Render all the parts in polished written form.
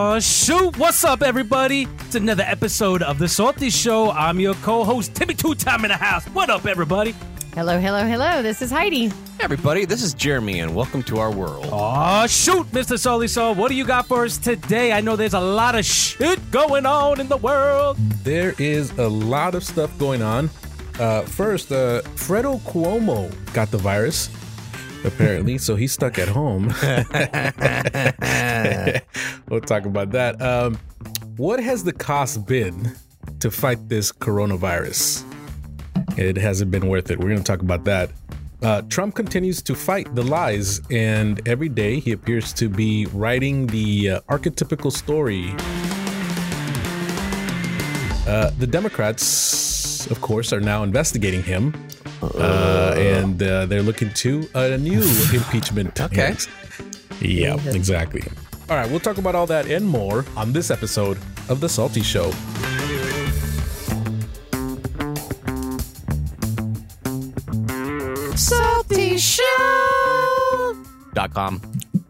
Oh, shoot. What's up, everybody? It's another episode of The Salty Show. I'm your co-host, Timmy Two-Time in the house. What up, everybody? Hello, hello, hello. This is Heidi. Hey everybody, this is Jeremy, and welcome to our world. Oh, shoot, Mr. Salty Soul. What do you got for us today? I know there's a lot of shit going on in the world. There is a lot of stuff going on. First, Fredo Cuomo got the virus, apparently, so he's stuck at home. We'll talk about that. What has the cost been to fight this coronavirus? It hasn't been worth it. We're going to talk about that. Trump continues to fight the lies, and every day he appears to be writing the archetypical story. The Democrats, of course, are now investigating him, and they're looking to a new impeachment. Okay. Yeah, exactly. All right, we'll talk about all that and more on this episode of The Salty Show. SaltyShow.com.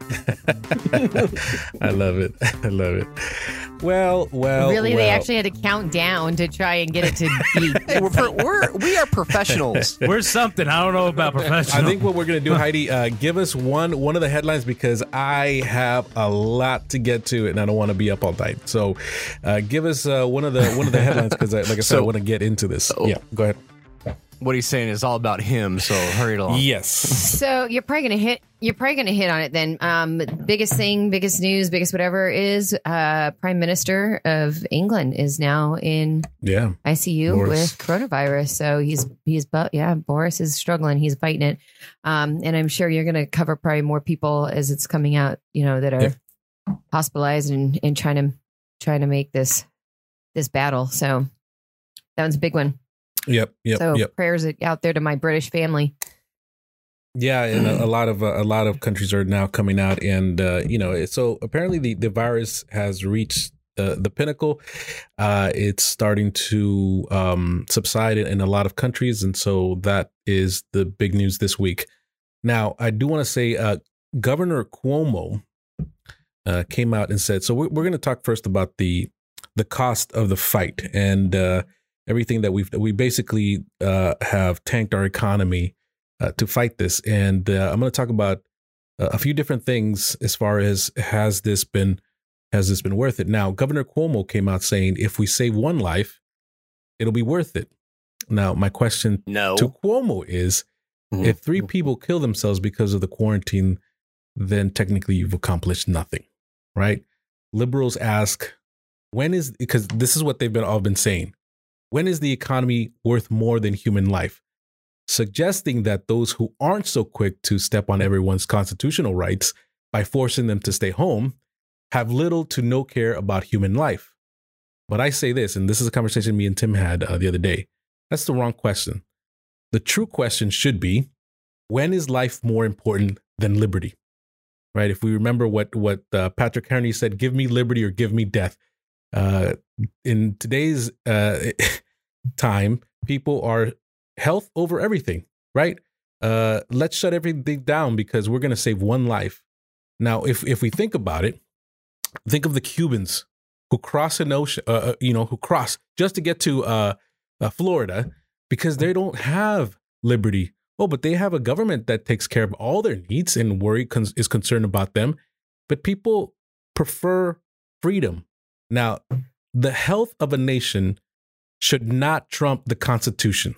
I love it. I love it. Well. Really, they actually had to count down to try and get it to be. Hey, we are professionals. We're something. I don't know about professional. I think what we're going to do, Heidi, give us one of the headlines, because I have a lot to get to and I don't want to be up all night. So give us one of the headlines, because like I said, I want to get into this. Yeah, go ahead. What he's saying is all about him, so hurry it along. Yes. So you're probably gonna hit on it then. Biggest thing, biggest news, biggest whatever is Prime Minister of England is now in ICU Boris. with coronavirus. So Boris is struggling. He's fighting it. And I'm sure you're gonna cover probably more people as it's coming out, that are hospitalized and trying to make this battle. So that one's a big one. Yep. Prayers out there to my British family. Yeah, and a lot of countries are now coming out, and so apparently the virus has reached the pinnacle. It's starting to subside in a lot of countries, and so that is the big news this week. Now, I do want to say Governor Cuomo came out and said, so we're going to talk first about the cost of the fight and everything that we basically have tanked our economy to fight this. And I'm going to talk about a few different things as far as has this been worth it? Now, Governor Cuomo came out saying, if we save one life, it'll be worth it. Now, my question to Cuomo is, if 3 people kill themselves because of the quarantine, then technically you've accomplished nothing, right? Liberals ask, because this is what they've all been saying, when is the economy worth more than human life? Suggesting that those who aren't so quick to step on everyone's constitutional rights by forcing them to stay home have little to no care about human life. But I say this, and this is a conversation me and Tim had the other day. That's the wrong question. The true question should be, when is life more important than liberty? Right? If we remember what Patrick Henry said, give me liberty or give me death. In today's time, people are health over everything, right? Let's shut everything down because we're going to save one life. Now, if we think about it, think of the Cubans who cross an ocean, who cross just to get to Florida because they don't have liberty. Oh, but they have a government that takes care of all their needs and is concerned about them. But people prefer freedom. Now, the health of a nation should not trump the Constitution.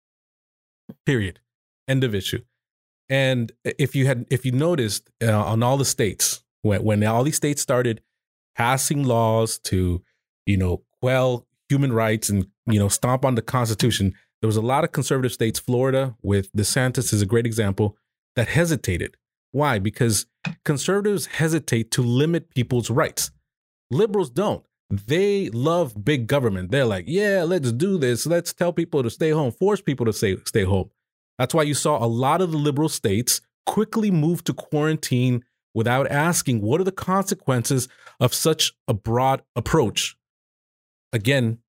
Period. End of issue. And if you noticed on all the states, when all these states started passing laws to, quell human rights and, stomp on the Constitution, there was a lot of conservative states, Florida with DeSantis is a great example, that hesitated. Why? Because conservatives hesitate to limit people's rights. Liberals don't. They love big government. They're like, yeah, let's do this. Let's tell people to stay home, force people to stay home. That's why you saw a lot of the liberal states quickly move to quarantine without asking what are the consequences of such a broad approach. Again,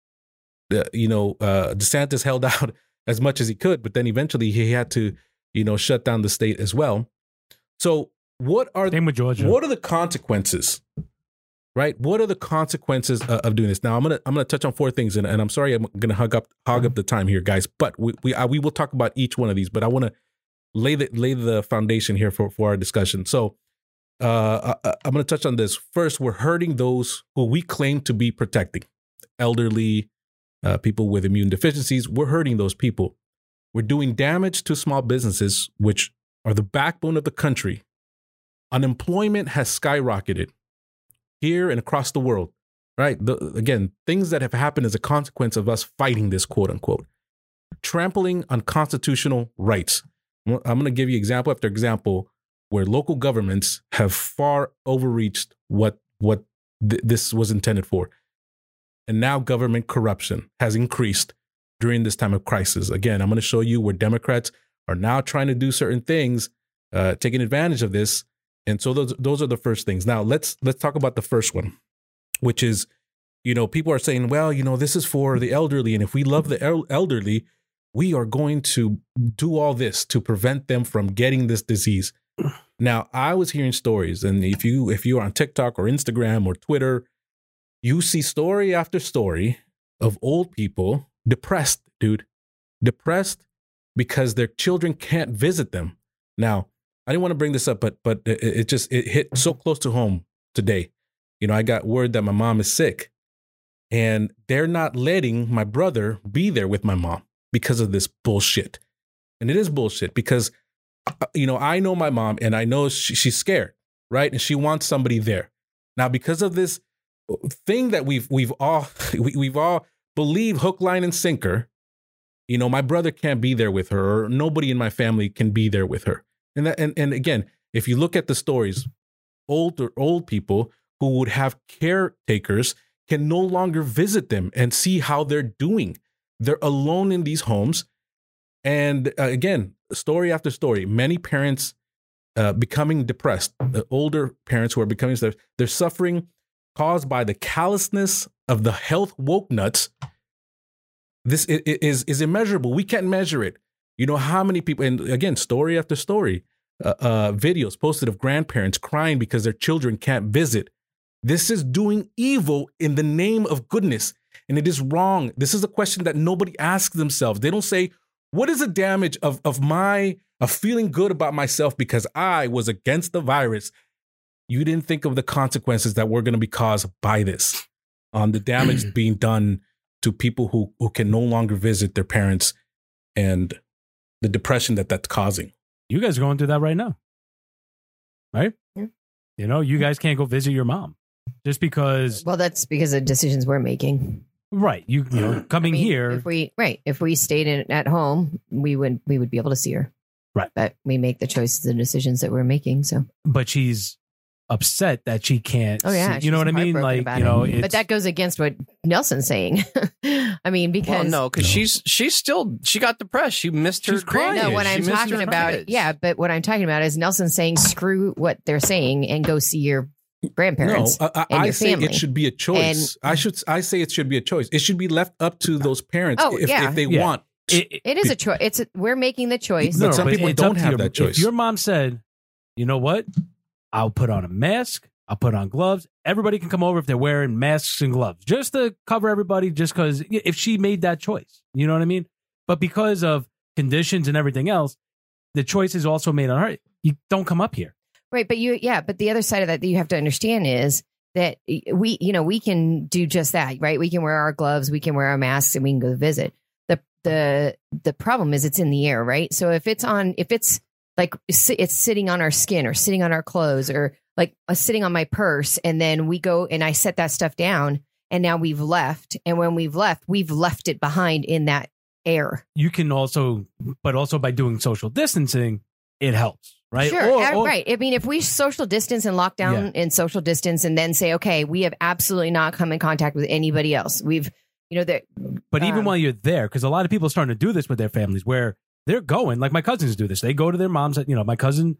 DeSantis held out as much as he could, but then eventually he had to, shut down the state as well. So what are the consequences? right? What are the consequences of doing this? Now, I'm gonna touch on 4 things, and I'm sorry I'm gonna hog up the time here, guys. But we will talk about each one of these. But I want to lay the foundation here for our discussion. So I'm gonna touch on this first. We're hurting those who we claim to be protecting, elderly, people with immune deficiencies. We're hurting those people. We're doing damage to small businesses, which are the backbone of the country. Unemployment has skyrocketed here and across the world, right? Again, things that have happened as a consequence of us fighting this, quote unquote. Trampling on constitutional rights. I'm going to give you example after example where local governments have far overreached what this was intended for. And now government corruption has increased during this time of crisis. Again, I'm going to show you where Democrats are now trying to do certain things, taking advantage of this. And so those are the first things. Now let's talk about the first one, which is, people are saying, well, this is for the elderly. And if we love the elderly, we are going to do all this to prevent them from getting this disease. Now, I was hearing stories, and if you're on TikTok or Instagram or Twitter, you see story after story of old people depressed because their children can't visit them. Now, I didn't want to bring this up, but it hit so close to home today. I got word that my mom is sick, and they're not letting my brother be there with my mom because of this bullshit. And it is bullshit because, I know my mom, and I know she's scared, right? And she wants somebody there. Now, because of this thing that we've all believe hook, line, and sinker, my brother can't be there with her, or nobody in my family can be there with her. And again, if you look at the stories, old people who would have caretakers can no longer visit them and see how they're doing. They're alone in these homes. And again, story after story, many parents becoming depressed, older parents who are becoming, they're suffering caused by the callousness of the health woke nuts. This is immeasurable. We can't measure it. How many people, and again, story after story, videos posted of grandparents crying because their children can't visit. This is doing evil in the name of goodness, and it is wrong. This is a question that nobody asks themselves. They don't say, what is the damage of feeling good about myself because I was against the virus? You didn't think of the consequences that were going to be caused by this, on the damage being done to people who can no longer visit their parents, and the depression that's causing. You guys are going through that right now, right? Yeah. You guys can't go visit your mom just because. Well, that's because of decisions we're making. Right. You coming here. If we stayed at home, we would be able to see her. Right. But we make the choices and decisions that we're making. So. But she's upset that she can't. Oh yeah. You know what I mean? Like, but that goes against what Nelson's saying. I mean, because because she got depressed. She missed her. She's crying. No, what I'm talking about, but what I'm talking about is Nelson saying, screw what they're saying and go see your grandparents. No, and I your say family. it should be a choice. I say it should be a choice. It should be left up to those parents if they want. It is a choice. We're making the choice. But some people don't have that choice. If your mom said, you know what? I'll put on a mask. I'll put on gloves. Everybody can come over if they're wearing masks and gloves, just to cover everybody, just because if she made that choice, you know what I mean? But because of conditions and everything else, the choice is also made on her. You don't come up here. But the other side of that you have to understand is that we can do just that, right? We can wear our gloves, we can wear our masks, and we can go visit. The problem is it's in the air, right? So if it's like it's sitting on our skin or sitting on our clothes or like sitting on my purse, and then we go and I set that stuff down, and now we've left. And when we've left it behind in that air. You can also by doing social distancing, it helps, right? Sure, right. I mean, if we social distance and lock down and social distance and then say, okay, we have absolutely not come in contact with anybody else. We've, But even while you're there, because a lot of people are starting to do this with their families where they're going, like my cousins do this. They go to their mom's, my cousin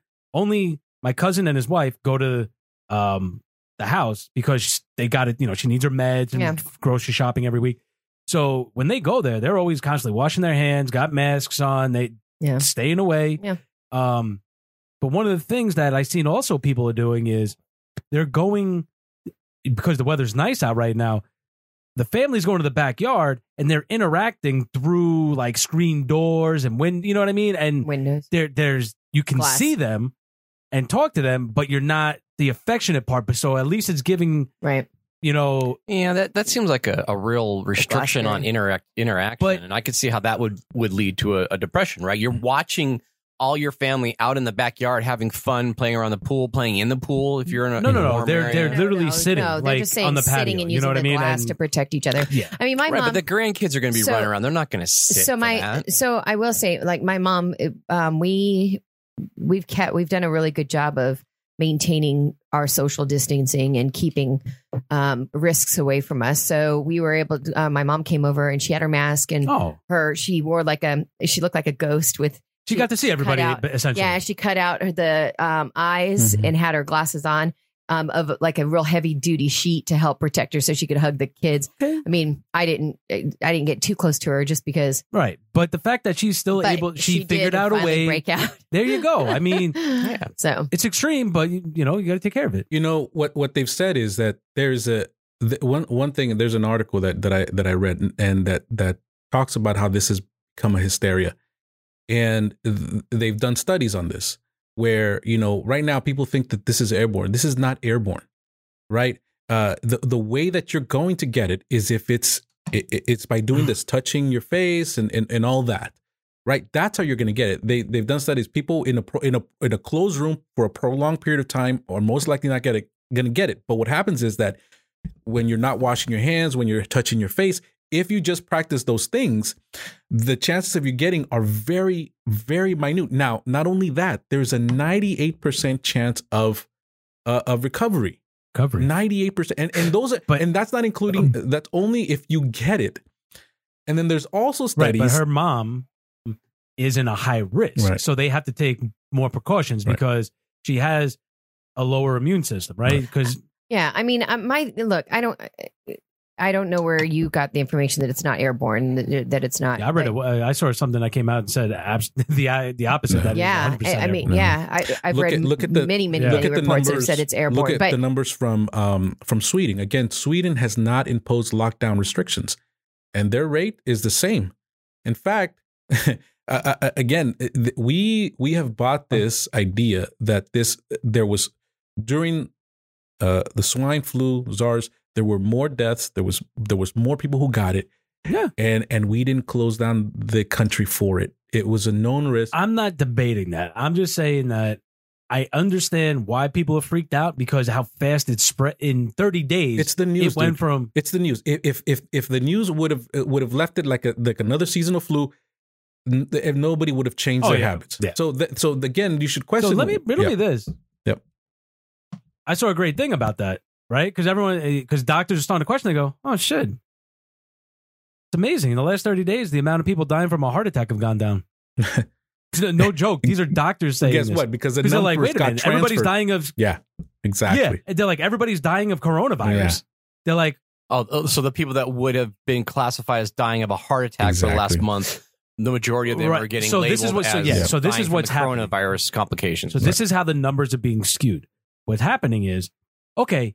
and his wife go to the house because they got it, she needs her meds and grocery shopping every week. So when they go there, they're always constantly washing their hands, got masks on, they staying away. Yeah. But one of the things that I've seen also people are doing is they're going, because the weather's nice out right now, the family's going to the backyard and they're interacting through like screen doors and you know what I mean? And windows. There's you can Glass. see them and talk to them, but you're not the affectionate part. But so at least it's giving, Right. you know, Yeah, that seems like a real restriction on interaction, But- and I could see how that would lead to a depression. Right, you're watching all your family out in the backyard having fun, playing around the pool, playing in the pool. If you're in a No. warm They're area. literally sitting they're like just saying on the patio. sitting and You know using what I the mean? glass And- to protect each other. Yeah. I mean, my Right, mom. but the grandkids are going to be So- running around. They're not going to sit. So for that. so I will say, like my mom, we've done a really good job of maintaining our social distancing and keeping risks away from us. So we were able to, my mom came over and she had her mask and she wore she looked like a ghost with, she got to see everybody cut out- essentially. yeah, she cut out the eyes and had her glasses on. Of like a real heavy duty sheet to help protect her so she could hug the kids. Okay. I mean, I didn't get too close to her just because. Right. But the fact that she's still But able, she did figured out a finally way. break out. There you go. I mean, So it's extreme, but you know, you got to take care of it. You know what they've said is that there's one thing. There's an article that I read and that talks about how this has become a hysteria, and they've done studies on this where, you know, right now people think that this is airborne. This is not airborne, right? The way that you're going to get it is if it's by doing this, touching your face and all that. Right, that's how you're going to get it. They've done studies. People in a closed room for a prolonged period of time are most likely not going to get it. But what happens is that when you're not washing your hands, when you're touching your face, if you just practice those things, the chances of you getting are very, very minute. Now, not only that, there's a 98% chance of recovery. 98%, and those are, and that's not including. That's only if you get it. And then there's also studies. Right, but her mom is in a high risk, Right. so they have to take more precautions because she has a lower immune system, right? Because yeah, I mean, I don't know where you got the information that it's not airborne, that it's not. I read it. I saw something that came out and said the opposite. That Yeah, is 100% I mean, airborne. yeah, I've read many reports that have said it's airborne. Look at but the numbers from Sweden. Again, Sweden has not imposed lockdown restrictions, and their rate is the same. In fact, again, we have bought this idea that there was during the swine flu, SARS. There were more deaths. There was more people who got it. Yeah. And we didn't close down the country for it. It was a known risk. I'm not debating that. I'm just saying that I understand why people are freaked out because how fast it spread in 30 days. It's the news. It went dude. from It's the news. If the news would have left it like another seasonal flu, if nobody would have changed their habits. Yeah. So again, you should question. So let me riddle Yeah. me this. Yep. I saw a great thing about that, right? Because doctors are starting to question. They go, "Oh shit, it's amazing! In the last 30 days, the amount of people dying from a heart attack have gone down." No joke. These are doctors saying Guess this. what? Because they're like, wait a minute, everybody's dying of exactly. Yeah, they're like everybody's dying of coronavirus. Yeah. They're like, Oh, so the people that would have been classified as dying of a heart attack for the last Exactly. month, the majority of them Right. are getting So labeled this is what- so as yeah, so this dying is from what's the happening. coronavirus complications. so this is how the numbers are being skewed. What's happening is, okay,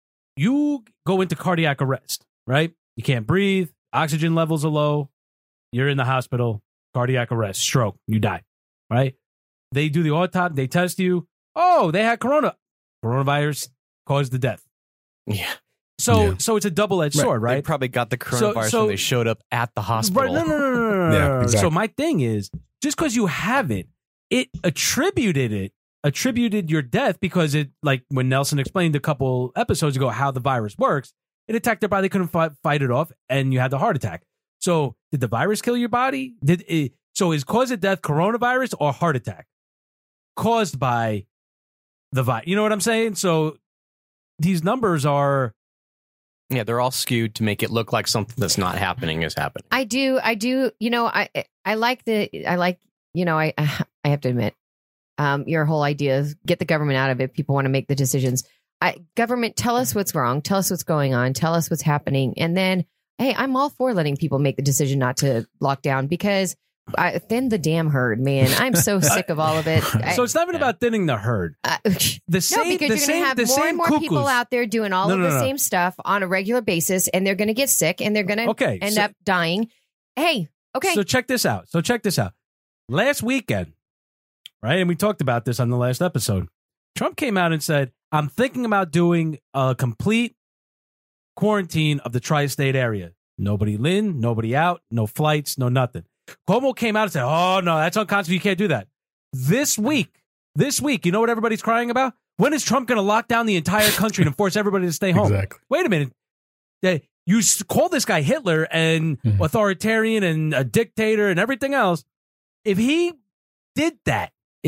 you go into cardiac arrest, right? You can't breathe, oxygen levels are low, you're in the hospital, cardiac arrest, stroke, you die, right? They do the autopsy, they test you. Oh, they had coronavirus caused the death. Yeah. So it's a double-edged sword, They right? probably got the coronavirus So- when they showed up at the hospital. Right, no. Yeah, exactly. So my thing is, just because you have it attributed your death because it, like when Nelson explained a couple episodes ago how the virus works, it attacked their body, they couldn't fight it off, and you had the heart attack. So did the virus kill your body? So is cause of death coronavirus or heart attack caused by the virus? You know what I'm saying? So these numbers are. Yeah, they're all skewed to make it look like something that's not happening is happening. I do. You know, I like, you know, I have to admit, your whole idea is get the government out of it. People want to make the decisions. Government, tell us what's wrong. Tell us what's going on. Tell us what's happening. And then, hey, I'm all for letting people make the decision not to lock down because thin the damn herd, man. I'm so sick of all of it. So it's not even about thinning the herd. The same, no, because you're going to have more and more people out there doing all of the same stuff on a regular basis, and they're going to get sick, and they're going to end up dying. Hey, okay. So check this out. Last weekend, right, and we talked about this on the last episode, Trump came out and said, I'm thinking about doing a complete quarantine of the tri-state area. Nobody in, nobody out, no flights, no nothing. Cuomo came out and said, oh, no, that's unconstitutional. You can't do that. This week, you know what everybody's crying about? When is Trump going to lock down the entire country and force everybody to stay home? Exactly. Wait a minute. You call this guy Hitler and authoritarian and a dictator and everything else. If he did that,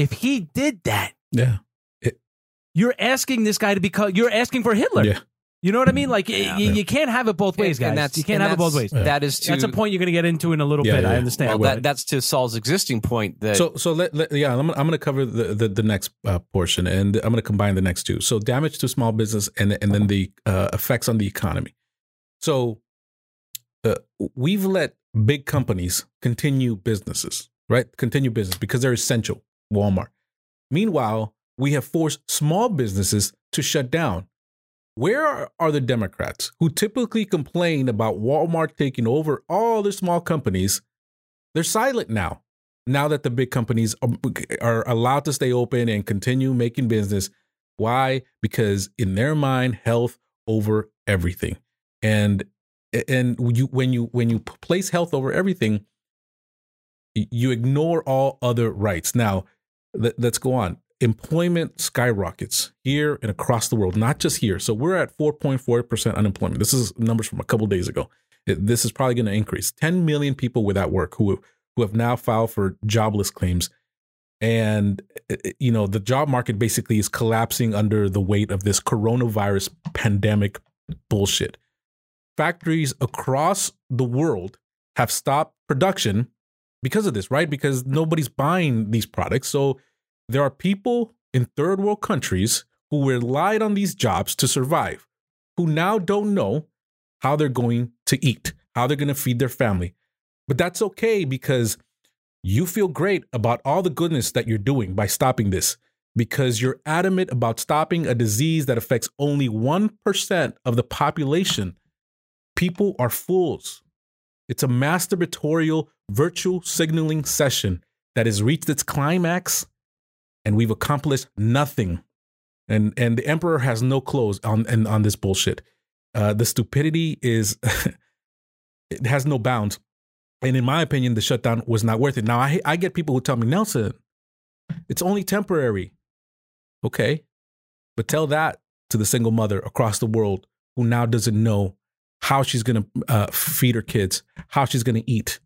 yeah, you're asking this guy to become, you're asking for Hitler. Yeah. You know what I mean? Like, you can't have it both ways, guys. You can't have it both ways. That's a point you're going to get into in a little bit. I understand. Well, that's to Saul's existing point. That I'm going to cover the next portion, and I'm going to combine the next two. So damage to small business, and then the effects on the economy. So we've let big companies continue business because they're essential. Walmart. Meanwhile, we have forced small businesses to shut down. Where are the Democrats who typically complain about Walmart taking over all the small companies? They're silent now that the big companies are allowed to stay open and continue making business. Why? Because in their mind, health over everything. And when you place health over everything, you ignore all other rights. Now, let's go on. Employment skyrockets here and across the world, not just here. So we're at 4.4% unemployment. This is numbers from a couple of days ago. This is probably going to increase. 10 million people without work who have now filed for jobless claims. And, the job market basically is collapsing under the weight of this coronavirus pandemic bullshit. Factories across the world have stopped production because of this, right? Because nobody's buying these products. So there are people in third world countries who relied on these jobs to survive, who now don't know how they're going to eat, how they're going to feed their family. But that's okay, because you feel great about all the goodness that you're doing by stopping this, because you're adamant about stopping a disease that affects only 1% of the population. People are fools. It's a masturbatorial virtual signaling session that has reached its climax, and we've accomplished nothing. And the emperor has no clothes on this bullshit. The stupidity is, it has no bounds. And in my opinion, the shutdown was not worth it. Now, I get people who tell me, Nelson, it's only temporary. Okay. But tell that to the single mother across the world who now doesn't know how she's going to feed her kids, how she's going to eat.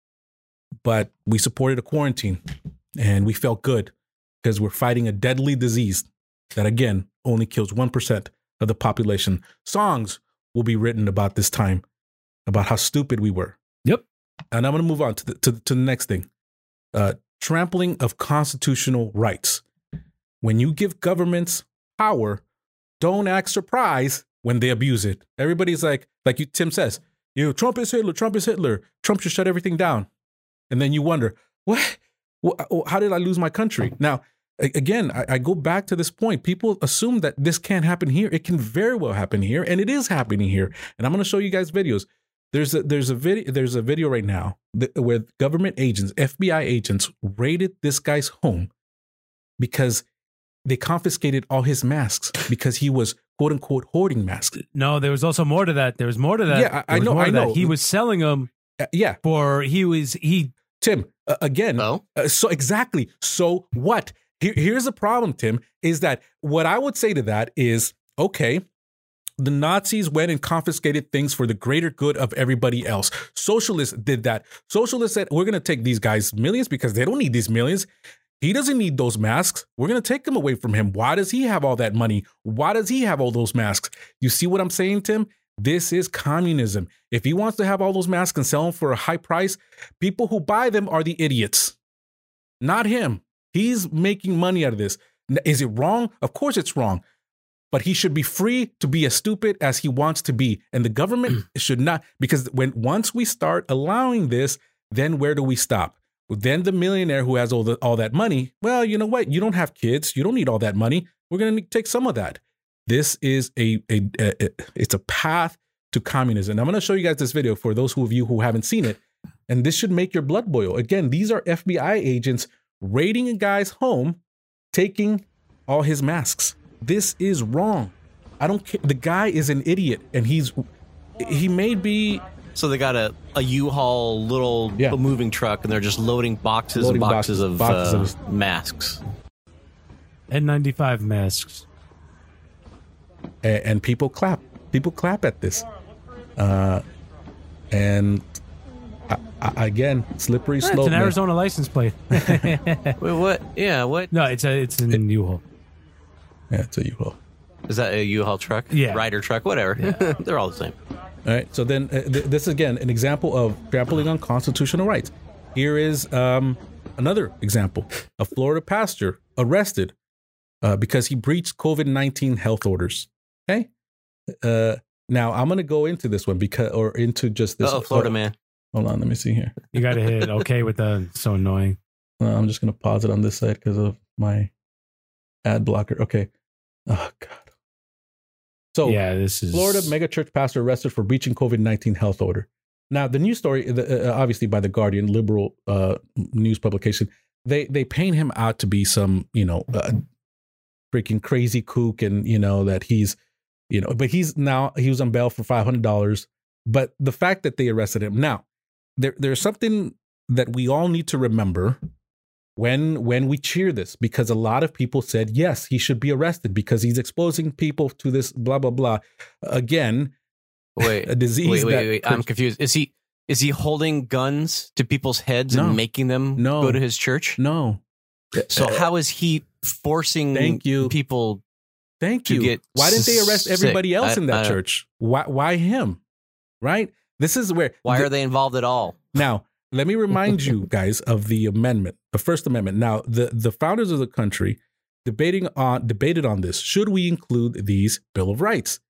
But we supported a quarantine, and we felt good because we're fighting a deadly disease that, again, only kills 1% of the population. Songs will be written about this time, about how stupid we were. Yep. And I'm going to move on to the next thing. Trampling of constitutional rights. When you give governments power, don't act surprised when they abuse it. Everybody's like Tim says, Trump is Hitler, Trump is Hitler. Trump should shut everything down. And then you wonder, what? How did I lose my country? Now, again, I go back to this point. People assume that this can't happen here. It can very well happen here, and it is happening here. And I'm going to show you guys videos. There's a video right now where government agents, FBI agents, raided this guy's home because they confiscated all his masks because he was, quote unquote, hoarding masks. No, there was also more to that. There was more to that. Yeah, I know. He was selling them. Yeah. Tim, again. No. So exactly. So what? Here's the problem, Tim, is that what I would say to that is, okay, the Nazis went and confiscated things for the greater good of everybody else. Socialists did that. Socialists said, we're going to take these guys millions because they don't need these millions. He doesn't need those masks. We're going to take them away from him. Why does he have all that money? Why does he have all those masks? You see what I'm saying, Tim? This is communism. If he wants to have all those masks and sell them for a high price, people who buy them are the idiots, not him. He's making money out of this. Is it wrong? Of course it's wrong. But he should be free to be as stupid as he wants to be. And the government should not, because once we start allowing this, then where do we stop? Then the millionaire who has all that money, well, you know what? You don't have kids. You don't need all that money. We're going to take some of that. This is it's a path to communism. I'm going to show you guys this video for those of you who haven't seen it. And this should make your blood boil. Again, these are FBI agents raiding a guy's home, taking all his masks. This is wrong. I don't care. The guy is an idiot, and he may be. So they got a U-Haul little moving truck, and they're just loading boxes and boxes of masks. N95 masks. And people clap. People clap at this. And again, slippery slope. It's an Arizona license plate. Wait, what? Yeah, what? No, it's an U-Haul. Yeah, it's a U-Haul. Is that a U-Haul truck? Yeah. Ryder truck, whatever. Yeah. They're all the same. All right. So then this is, again, an example of trampling on constitutional rights. Here is another example. A Florida pastor arrested because he breached COVID-19 health orders. Okay. Now I'm going to go into this one into just this. Oh, Florida man. Hold on. Let me see here. You got to hit okay with the, so annoying. I'm just going to pause it on this side because of my ad blocker. Okay. Oh, God. So, yeah, this is Florida megachurch pastor arrested for breaching COVID-19 health order. Now, the news story, obviously by the Guardian, liberal news publication, they paint him out to be some, freaking crazy kook, and that he's, but he was on bail for $500. But the fact that they arrested him now, there's something that we all need to remember when we cheer this, because a lot of people said, yes, he should be arrested because he's exposing people to this blah, blah, blah. Again, a disease. Wait. I'm confused. Is he holding guns to people's heads and making them go to his church? No. So how is he forcing people to get Why didn't they arrest everybody else in that church? Why him? Right? This is where. Why are they involved at all? Now, let me remind you guys of the amendment, the First Amendment. Now, the founders of the country debated on this. Should we include these Bill of Rights?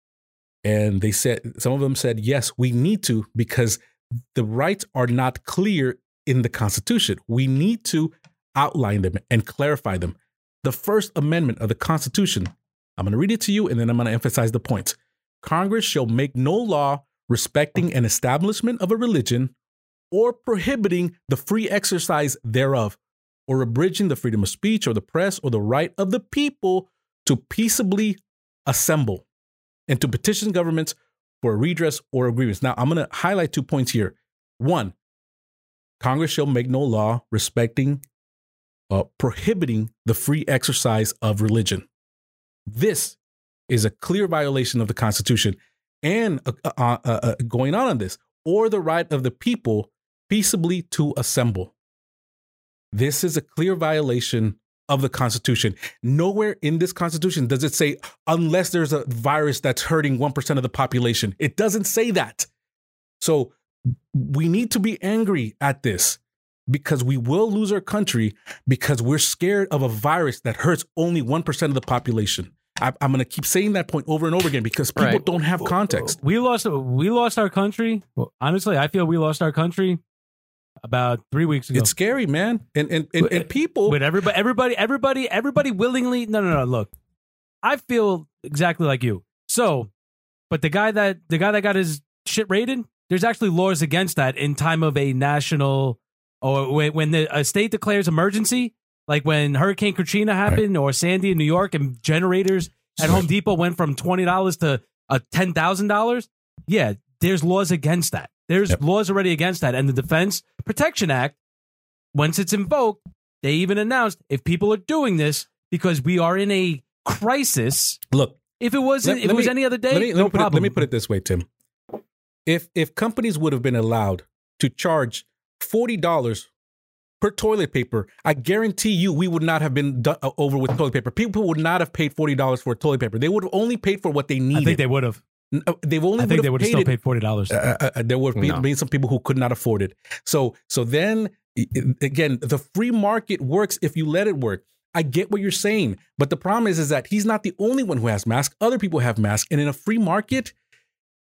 And they said, some of them said, yes, we need to, because the rights are not clear in the Constitution. We need to outline them and clarify them. The First Amendment of the Constitution, I'm going to read it to you, and then I'm going to emphasize the points. Congress shall make no law respecting an establishment of a religion or prohibiting the free exercise thereof, or abridging the freedom of speech or the press or the right of the people to peaceably assemble and to petition governments for a redress or a grievance. Now, I'm going to highlight 2 points here. 1, Congress shall make no law respecting, prohibiting the free exercise of religion. This is a clear violation of the Constitution. And going on this, or the right of the people peaceably to assemble. This is a clear violation of the Constitution. Nowhere in this Constitution does it say, unless there's a virus that's hurting 1% of the population. It doesn't say that. So we need to be angry at this, because we will lose our country because we're scared of a virus that hurts only 1% of the population. I'm going to keep saying that point over and over again because people don't have context. We lost our country. Well, honestly, I feel we lost our country about 3 weeks ago. It's scary, man. And people, but everybody willingly. No. Look, I feel exactly like you. So, but the guy that got his shit raided, there's actually laws against that in time of a national, or when a state declares emergency. Like when Hurricane Katrina happened, or Sandy in New York, and generators at Home Depot went from $20 to $10,000. Yeah, there's laws against that. There's laws already against that. And the Defense Protection Act, once it's invoked, they even announced if people are doing this because we are in a crisis. Look, if it was any other day, no problem. Let me put it this way, Tim. If companies would have been allowed to charge $40 per toilet paper, I guarantee you we would not have been over with toilet paper. People would not have paid $40 for toilet paper. They would have only paid for what they needed. I think they would have. I think they would have still paid $40. There would have been some people who could not afford it. So then, again, the free market works if you let it work. I get what you're saying, but the problem is that he's not the only one who has masks. Other people have masks, and in a free market,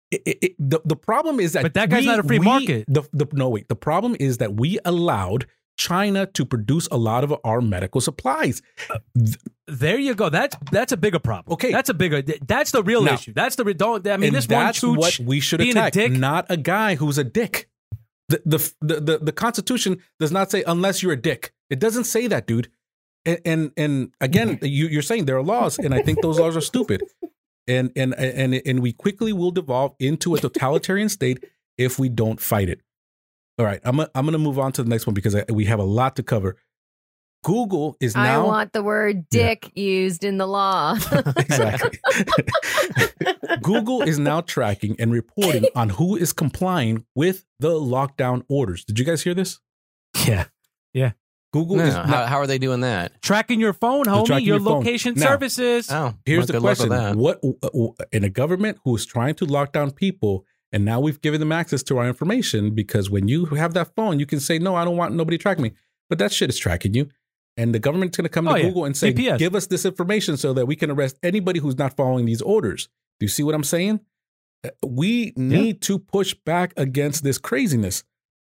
the problem is that. But that guy's not a free market. The problem is that we allowed China to produce a lot of our medical supplies. There you go. That's a bigger problem. Okay. That's the real issue. That's the don't. I mean, and this one that's chooch what we should being a attack, dick. not a guy who's a dick. The Constitution does not say unless you're a dick. It doesn't say that, dude. And again, you're saying there are laws, and I think those laws are stupid. And we quickly will devolve into a totalitarian state if we don't fight it. All right, I'm gonna move on to the next one because we have a lot to cover. Google is now. I want the word dick used in the law. Exactly. Google is now tracking and reporting on who is complying with the lockdown orders. Did you guys hear this? Yeah. Google No, is how are they doing that? Tracking your phone, homie. tracking Your your phone. location Now, services. Oh, Here's well, the good luck with question: that. what in a government who is trying to lock down people, and now we've given them access to our information because when you have that phone, you can say, "No, I don't want nobody to track me," but that shit is tracking you, and the government's going to come to Google and say, GPS. "Give us this information so that we can arrest anybody who's not following these orders." Do you see what I'm saying? We need to push back against this craziness.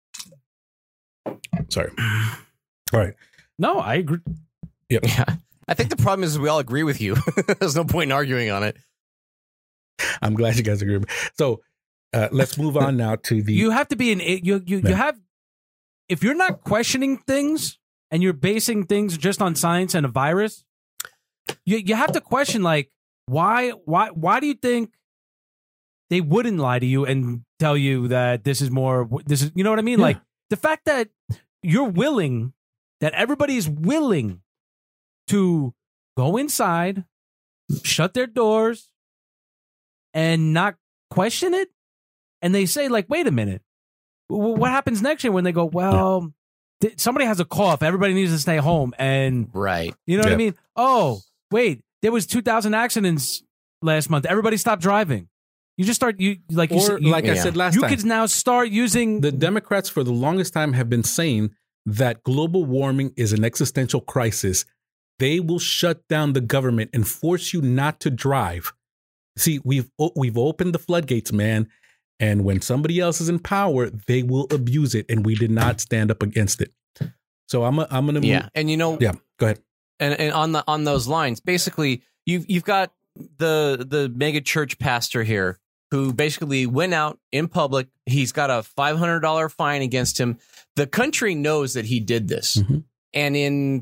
Sorry. All right. No, I agree. Yep. Yeah. I think the problem is we all agree with you. There's no point in arguing on it. I'm glad you guys agree. So let's move on now to the. You have to be you have, if you're not questioning things and you're basing things just on science and a virus, you have to question, like, why do you think they wouldn't lie to you and tell you that this is, you know what I mean? Yeah. Like, the fact that that everybody is willing to go inside, shut their doors, and not question it. And they say, like, wait a minute, what happens next year when they go, well, somebody has a cough, everybody needs to stay home. And Right. you know what I mean? Oh, wait, there was 2,000 accidents last month. Everybody stopped driving. You just start, I said last you time, could now start using the Democrats for the longest time have been saying that global warming is an existential crisis. They will shut down the government and force you not to drive. See, we've opened the floodgates, man. And when somebody else is in power, they will abuse it. And we did not stand up against it. So I'm gonna move. And go ahead. And on those lines, basically, you've got the mega church pastor here who basically went out in public. He's got a $500 fine against him. The country knows that he did this. Mm-hmm. And in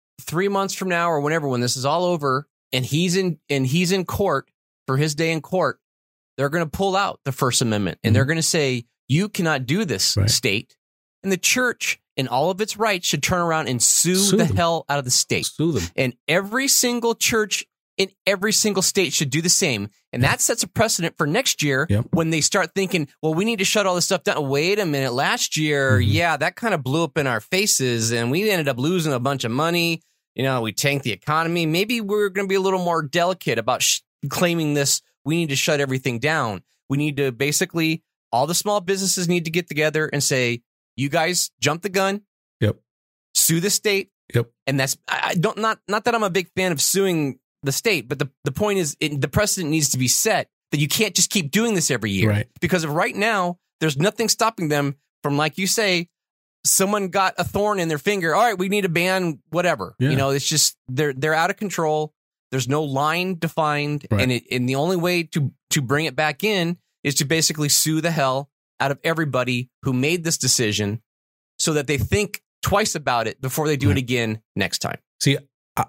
3 months from now or whenever, when this is all over and he's in court for his day in court, they're going to pull out the First Amendment and they're going to say, you cannot do this, state. And the church in all of its rights should turn around and sue the hell out of the state. Sue them. And every single church in every single state should do the same. And that sets a precedent for next year when they start thinking, well, we need to shut all this stuff down. Wait a minute. Last year, that kind of blew up in our faces and we ended up losing a bunch of money. You know, we tanked the economy. Maybe we're going to be a little more delicate about claiming this. We need to shut everything down. We need to basically, all the small businesses need to get together and say, you guys jump the gun. Yep. Sue the state. Yep. And that's, not that I'm a big fan of suing the state, but the point is the precedent needs to be set that you can't just keep doing this every year. Right. Because of right now, there's nothing stopping them from, like you say, someone got a thorn in their finger. All right, we need to ban whatever. Yeah. You know, it's just they're out of control. There's no line defined, and the only way to bring it back in is to basically sue the hell out of everybody who made this decision, so that they think twice about it before they do it again next time. See,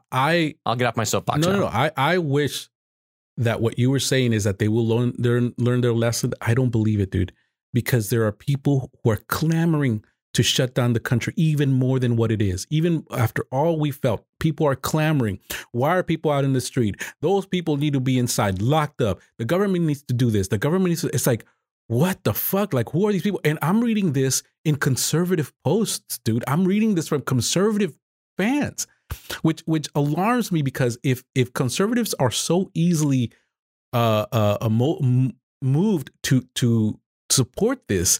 I'll get off my soapbox. No. I wish that what you were saying is that they will learn their lesson. I don't believe it, dude, because there are people who are clamoring to shut down the country even more than what it is. Even after all we felt, people are clamoring. Why are people out in the street? Those people need to be inside, locked up. The government needs to do this. The government needs to, it's like, what the fuck? Like, who are these people? And I'm reading this in conservative posts, dude. I'm reading this from conservative fans, which alarms me, because if conservatives are so easily moved to support this,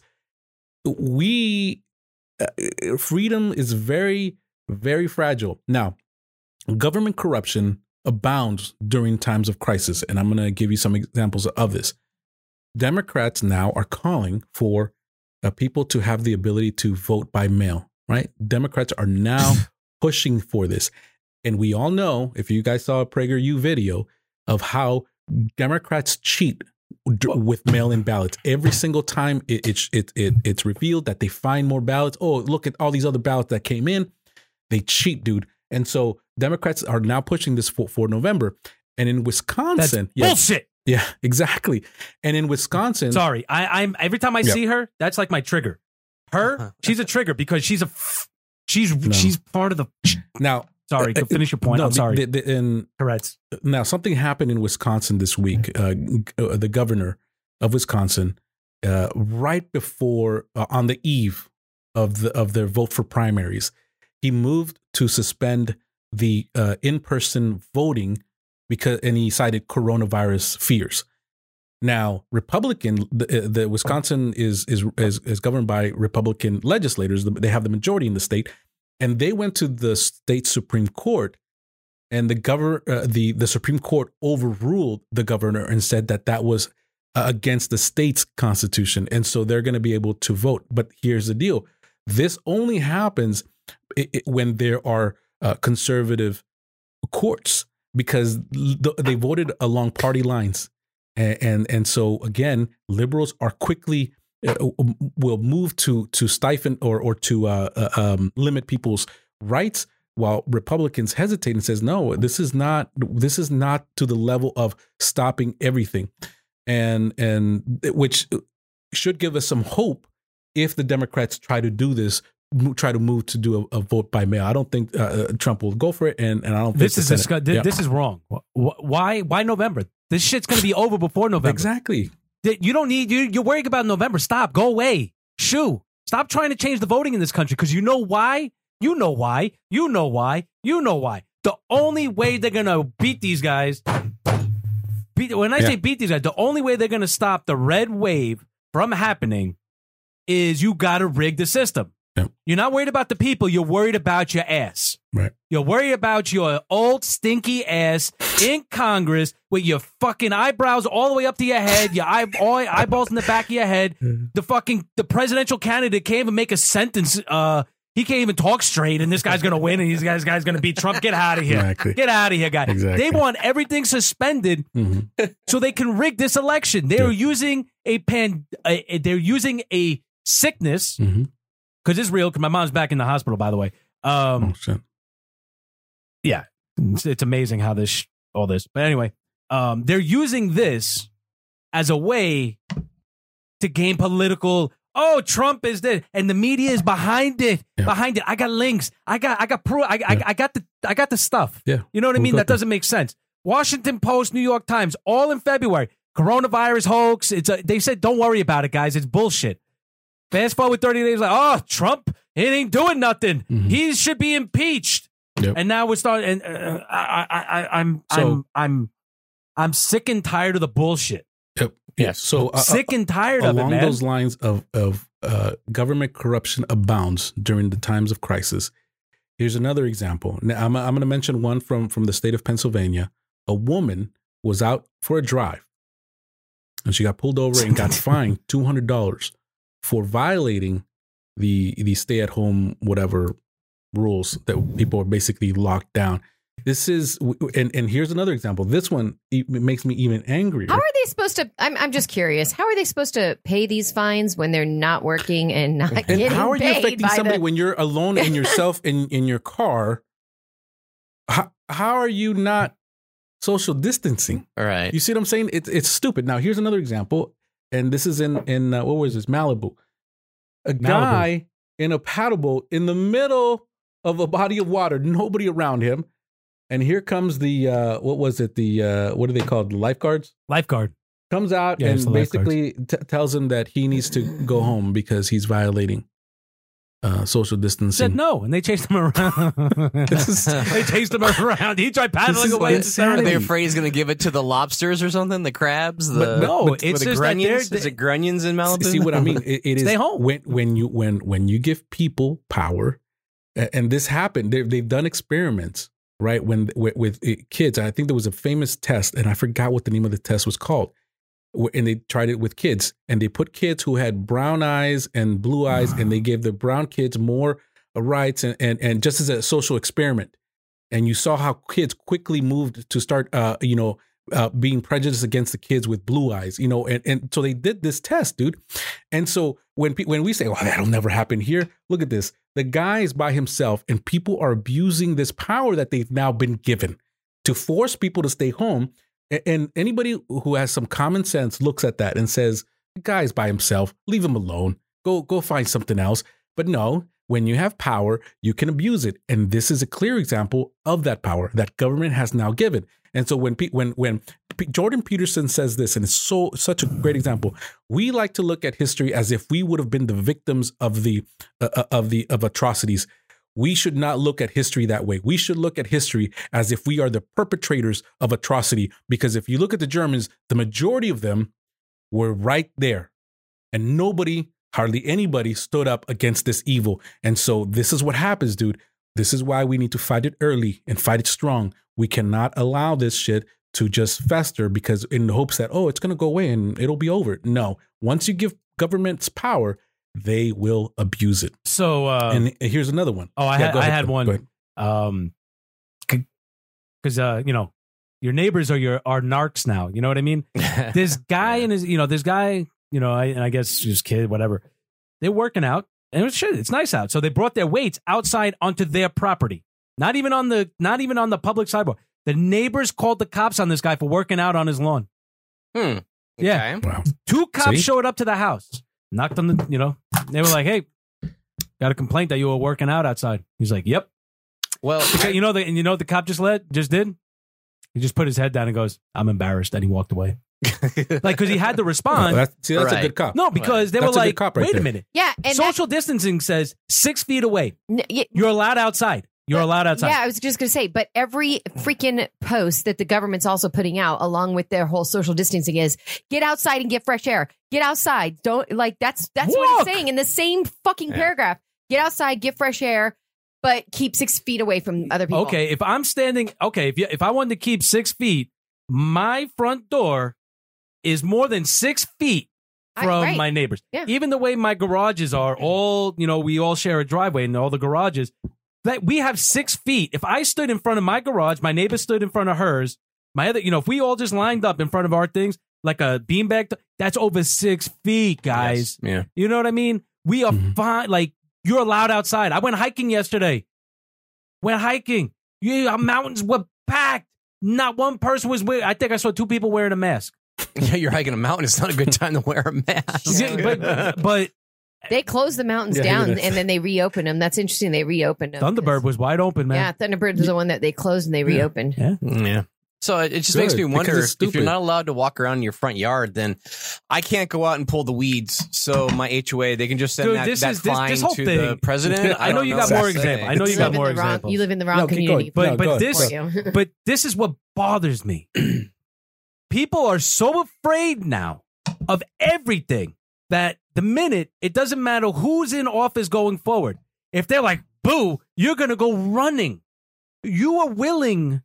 freedom is very, very fragile. Now, government corruption abounds during times of crisis, and I'm going to give you some examples of this. Democrats now are calling for people to have the ability to vote by mail. right? Democrats are now pushing for this. And we all know, if you guys saw a PragerU video of how Democrats cheat with mail-in ballots. Every single time it's revealed that they find more ballots. Oh, look at all these other ballots that came in. They cheat, dude. And so Democrats are now pushing this for November. And in Wisconsin, that's bullshit. Yeah, exactly. And in Wisconsin, sorry, I'm every time I see her, that's like my trigger. Her, she's a trigger because she's part of the. Now, sorry, to finish your point. I'm sorry. Correct. Now, something happened in Wisconsin this week. The governor of Wisconsin, right before, on the eve of their vote for primaries, he moved to suspend the in-person voting and he cited coronavirus fears. Now, the Wisconsin is governed by Republican legislators. They have the majority in the state, and they went to the state Supreme Court, and the Supreme Court overruled the governor and said that was against the state's constitution, and so they're going to be able to vote. But here's the deal: this only happens when there are conservative courts, because they voted along party lines. And so again, liberals are quickly will move to stifle or to limit people's rights, while Republicans hesitate and says, no, this is not to the level of stopping everything, and which should give us some hope if the Democrats try to do this. Try to move to do a vote by mail. I don't think Trump will go for it, and I don't think this is wrong. Why November? This shit's going to be over before November. Exactly. You don't need you're worried about November. Stop. Go away. Shoo. Stop trying to change the voting in this country, because you know why. You know why. You know why. You know why. The only way they're going to beat these guys. When I say beat these guys, the only way they're going to stop the red wave from happening is you got to rig the system. Yep. You're not worried about the people. You're worried about your ass. Right. You're worried about your old stinky ass in Congress with your fucking eyebrows all the way up to your head, your eyeballs in the back of your head. The presidential candidate can't even make a sentence. He can't even talk straight, and this guy's going to win, and this guy's going to beat Trump. Get out of here. Exactly. Get out of here, guy. Exactly. They want everything suspended so they can rig this election. They're using they're using a sickness. Because it's real, because my mom's back in the hospital, by the way. Oh, shit. Yeah, it's amazing how all this. But anyway, they're using this as a way to gain political. Oh, Trump is this, and the media is behind it. Yeah. Behind it, I got links. I got proof. I got the stuff. Yeah, you know what I mean. That doesn't make sense. Washington Post, New York Times, all in February. Coronavirus hoax. They said, don't worry about it, guys. It's bullshit. Fast forward 30 days, like, oh, Trump, he ain't doing nothing. He should be impeached. Yep. And now we're starting. And I'm sick and tired of the bullshit. Yep. Yeah. So sick and tired of it, man. Along those lines of government corruption abounds during the times of crisis. Here's another example. Now, I'm going to mention one from the state of Pennsylvania. A woman was out for a drive, and she got pulled over and got fined $200 for violating the stay-at-home whatever rules that people are basically locked down. This is, and here's another example. This one makes me even angrier. How are they supposed to? I'm just curious. How are they supposed to pay these fines when they're not working and not getting paid? And how are you affecting somebody when you're alone in yourself in your car? How are you not social distancing? All right. You see what I'm saying? It's stupid. Now here's another example. And this is in what was this? Malibu. A guy in a paddleboat in the middle of a body of water, nobody around him. And here comes the, what was it? The, what are they called? Lifeguards? Lifeguard. Comes out and basically tells him that he needs to go home because he's violating social distancing. Said no, and they chased him around. They chased him around. He tried paddling away. Are they afraid he's going to give it to the lobsters or something? The crabs? No, it's the just grunions? Is it grunions in Malibu? See what I mean? It is stay home. When you give people power, and this happened. They've done experiments, right? With kids. I think there was a famous test, and I forgot what the name of the test was called. And they tried it with kids, and they put kids who had brown eyes and blue eyes, and they gave the brown kids more rights and just as a social experiment. And you saw how kids quickly moved to start, being prejudiced against the kids with blue eyes, and so they did this test, dude. And so when we say, "Oh, that'll never happen here," look at this. The guy is by himself, and people are abusing this power that they've now been given to force people to stay home. And anybody who has some common sense looks at that and says, "The guy's by himself. Leave him alone. Go find something else." But no. When you have power, you can abuse it. And this is a clear example of that power that government has now given. And so when Jordan Peterson says this, and it's such a great example, we like to look at history as if we would have been the victims of atrocities. We should not look at history that way. We should look at history as if we are the perpetrators of atrocity. Because if you look at the Germans, the majority of them were right there. And hardly anybody stood up against this evil. And so this is what happens, dude. This is why we need to fight it early and fight it strong. We cannot allow this shit to just fester because in the hopes that, it's going to go away and it'll be over. No, once you give governments power, they will abuse it. So, and here's another one. I had one. Because, your neighbors are narcs now. You know what I mean? This guy and I guess his kid, whatever, they're working out and it's nice out. So they brought their weights outside onto their property, not even on the public sidewalk. The neighbors called the cops on this guy for working out on his lawn. Okay. Yeah. Wow. 2 cops showed up to the house, knocked on they were like, "Hey, got a complaint that you were working out outside." He's like, "Yep." Well, the cop just did? He just put his head down and goes, "I'm embarrassed." And he walked away. Because he had to respond. That's a good cop. No, because they were like, wait a minute. Yeah. And social distancing says 6 feet away. You're allowed outside. You're allowed outside. Yeah, I was just going to say, but every freaking post that the government's also putting out along with their whole social distancing is get outside and get fresh air. Get outside. Don't that's what it's saying in the same fucking paragraph. Get outside, get fresh air, but keep 6 feet away from other people. Okay, if I'm standing, if I wanted to keep 6 feet, my front door is more than 6 feet from my neighbors. Yeah. Even the way my garages are all, we all share a driveway in all the garages. That we have 6 feet. If I stood in front of my garage, my neighbor stood in front of hers, my other, if we all just lined up in front of our things like a beanbag, that's over 6 feet, guys. Yes. Yeah. You know what I mean? We are fine. Like, you're allowed outside. I went hiking yesterday. Our mountains were packed. Not one person was wearing. I think I saw 2 people wearing a mask. Yeah, you're hiking a mountain. It's not a good time to wear a mask. but they closed the mountains down and then they reopened them. That's interesting. They reopened them. Thunderbird was wide open, man. Yeah, Thunderbird was the one that they closed and they reopened. Yeah. So it just makes me wonder if you're not allowed to walk around in your front yard, then I can't go out and pull the weeds. So my HOA, they can just send that fine to the president. I know you got more examples. I know you got more examples. You live in the wrong community. But this is what bothers me. People are so afraid now of everything that the minute it doesn't matter who's in office going forward. If they're like, boo, you're going to go running. You are willing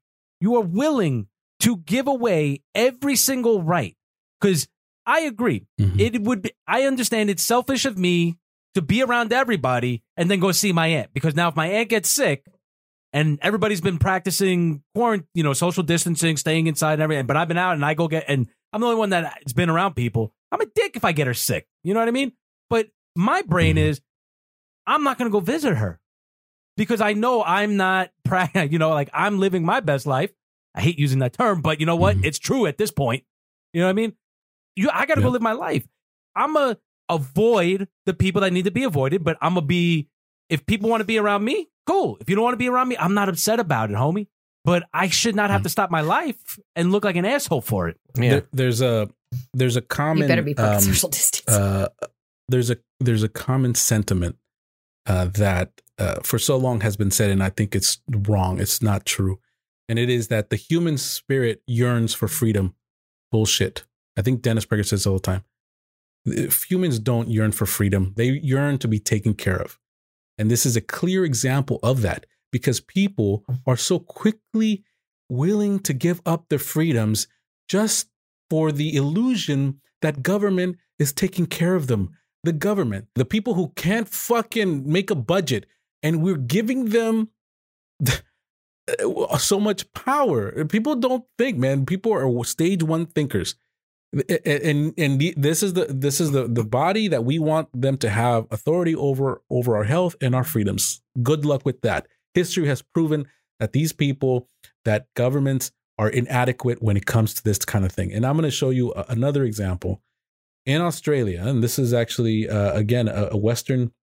to give away every single right. Because I agree. I understand it's selfish of me to be around everybody and then go see my aunt. Because now if my aunt gets sick and everybody's been practicing social distancing, staying inside and everything, but I've been out and I go and I'm the only one that's been around people. I'm a dick if I get her sick. You know what I mean? But my brain is, I'm not going to go visit her because I know I'm not, I'm living my best life. I hate using that term, but you know what? It's true at this point. You know what I mean? I got to go live my life. I'm going to avoid the people that need to be avoided, but I'm going to be, if people want to be around me, cool. If you don't want to be around me, I'm not upset about it, homie. But I should not have to stop my life and look like an asshole for it. Yeah. There's a common. You better be social distance. There's a common sentiment that for so long has been said, and I think it's wrong. It's not true, and it is that the human spirit yearns for freedom. Bullshit. I think Dennis Prager says all the time. If humans don't yearn for freedom, they yearn to be taken care of, and this is a clear example of that. Because people are so quickly willing to give up their freedoms just for the illusion that government is taking care of them. The government, the people who can't fucking make a budget, and we're giving them so much power. People don't think, man. People are stage one thinkers, and this is the body that we want them to have authority over our health and our freedoms. Good luck with that. History has proven that these people, that governments are inadequate when it comes to this kind of thing. And I'm going to show you another example in Australia, and this is actually again a Western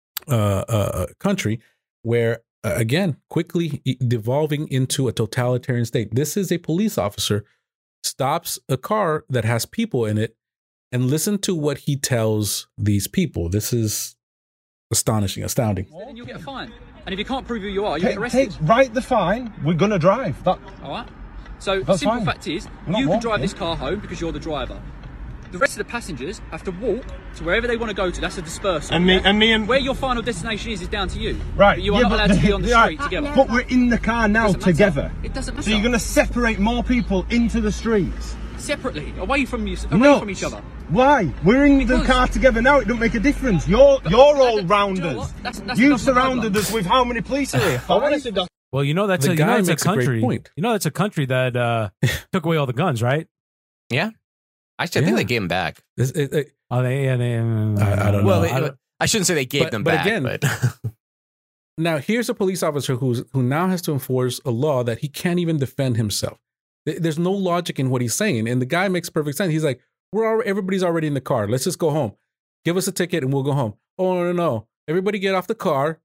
country where. Again, quickly devolving into a totalitarian state. This is a police officer stops a car that has people in it, and listen to what he tells these people. This is astounding. Then you'll get a fine. And if you can't prove who you are, you get arrested. Write the fine. We're going to drive. All right? So the simple fact is, you can drive this car home because you're the driver. The rest of the passengers have to walk to wherever they want to go to. That's a dispersal. And where your final destination is down to you. Right. But you are not allowed to be on the street together. But we're in the car now together. It doesn't matter. So you're going to separate more people into the streets? Separately, away from each other. Why? We're in the car together now. It don't make a difference. You're all rounders. You've surrounded us with how many police are here? Well, that's a country. That's a country that took away all the guns, right? Yeah. Actually, I think they gave them back. I don't know. Well, I shouldn't say they gave them back. But now, here's a police officer who now has to enforce a law that he can't even defend himself. There's no logic in what he's saying. And the guy makes perfect sense. He's like, everybody's already in the car. Let's just go home. Give us a ticket and we'll go home. Oh, no. Everybody get off the car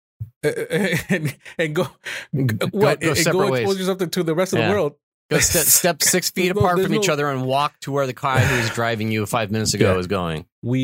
and go expose yourself to the rest of the world. Go step 6 feet apart from each other and walk to where the car who was driving you 5 minutes ago is going.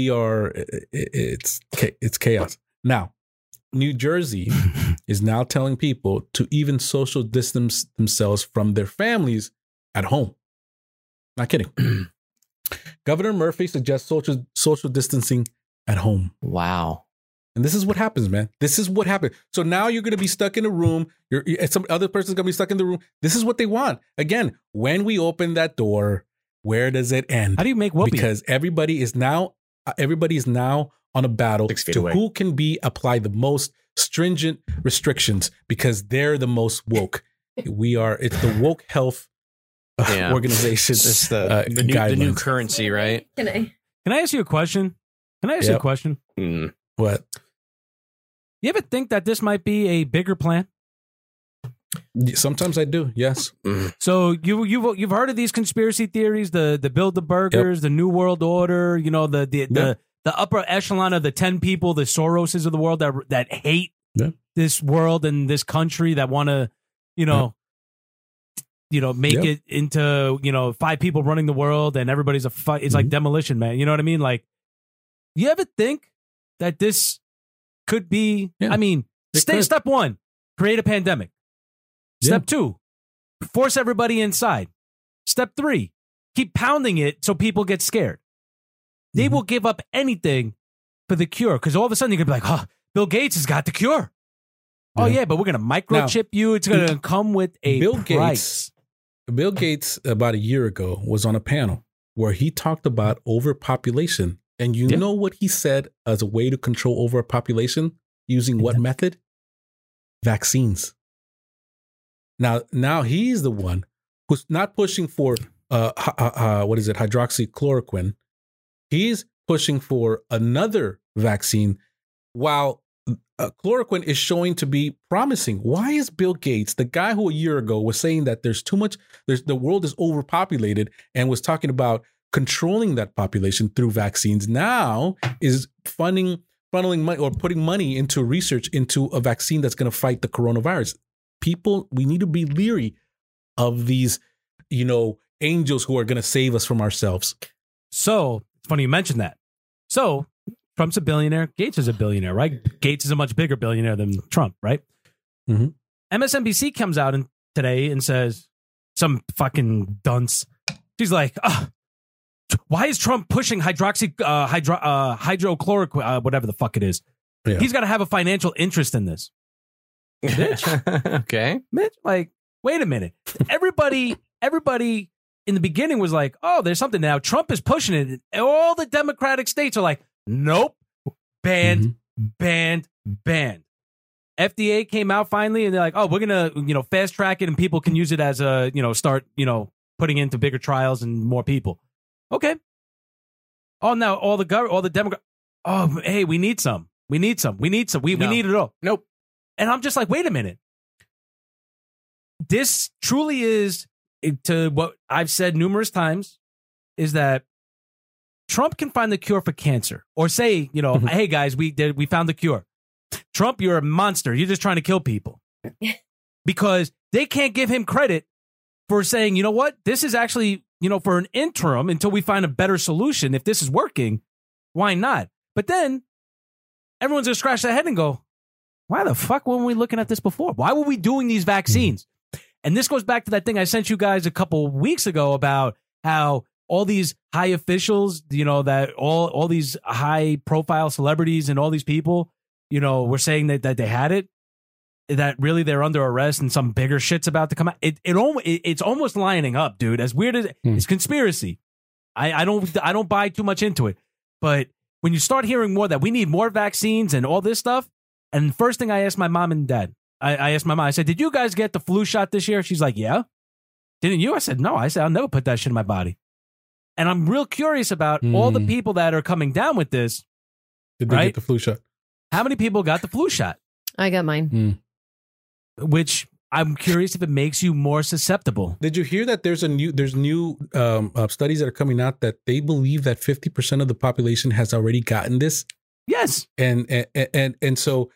It's chaos. Now, New Jersey is now telling people to even social distance themselves from their families at home. Not kidding. Governor Murphy suggests social distancing at home. Wow. And this is what happens, man. This is what happens. So now you're going to be stuck in a room. Some other person's going to be stuck in the room. This is what they want. Again, when we open that door, where does it end? How do you make whoopee? Because everybody is now on a battle to who can apply the most stringent restrictions because they're the most woke. It's the woke health organization. It's the new currency, right? Can I ask you a question? What? You ever think that this might be a bigger plan? Sometimes I do. Yes. So you've heard of these conspiracy theories, the Bilderbergers, the New World Order, the upper echelon of the 10 people, the Soroses of the world that hate this world and this country, that want to, make it into 5 people running the world and everybody's a fight. It's like Demolition Man. You know what I mean? Like, you ever think that this could be, step 1, create a pandemic. Step 2, force everybody inside. Step 3, keep pounding it so people get scared. They will give up anything for the cure, because all of a sudden you're going to be like, Bill Gates has got the cure. Oh, yeah, but we're going to microchip you. It's going to come with a price. Bill Gates, about a year ago, was on a panel where he talked about overpopulation. And you know what he said as a way to control overpopulation? Using what method? Vaccines. Now he's the one who's not pushing for hydroxychloroquine. He's pushing for another vaccine while chloroquine is showing to be promising. Why is Bill Gates, the guy who a year ago was saying that the world is overpopulated and was talking about controlling that population through vaccines, now is funneling money or putting money into research into a vaccine that's going to fight the coronavirus? People, we need to be leery of these, angels who are going to save us from ourselves. So it's funny you mentioned that. So Trump's a billionaire. Gates is a billionaire, right? Gates is a much bigger billionaire than Trump, right? Mm-hmm. MSNBC comes out today and says, some fucking dunce, she's like, why is Trump pushing hydrochloroquine, whatever the fuck it is? Yeah. He's got to have a financial interest in this. Bitch. Okay. Bitch, like, wait a minute. Everybody in the beginning was like, oh, there's something now. Trump is pushing it. And all the Democratic states are like, nope, banned. FDA came out finally, and they're like, oh, we're gonna fast track it, and people can use it as a start putting into bigger trials and more people. Okay. Oh, now all the Democrats. Oh, hey, we need some. We need it all. Nope. And I'm just like, wait a minute. This truly is, to what I've said numerous times, is that Trump can find the cure for cancer, or say, hey guys, we found the cure. Trump, you're a monster. You're just trying to kill people. Because they can't give him credit for saying, you know what, this is actually, for an interim until we find a better solution. If this is working, why not? But then everyone's going to scratch their head and go, why the fuck weren't we looking at this before? Why were we doing these vaccines? And this goes back to that thing I sent you guys a couple weeks ago about how all these high officials, that all these high profile celebrities and all these people, were saying that they had it, that really they're under arrest and some bigger shit's about to come out. It's almost lining up, dude. As weird as it's conspiracy. I don't buy too much into it. But when you start hearing more that we need more vaccines and all this stuff, and the first thing I asked my mom and dad, I asked my mom, I said, did you guys get the flu shot this year? She's like, yeah. Didn't you? I said, no. I said, I'll never put that shit in my body. And I'm real curious about all the people that are coming down with this. Did they get the flu shot? How many people got the flu shot? I got mine. Which I'm curious if it makes you more susceptible. Did you hear that there's new studies that are coming out that they believe that 50% of the population has already gotten this? Yes. And so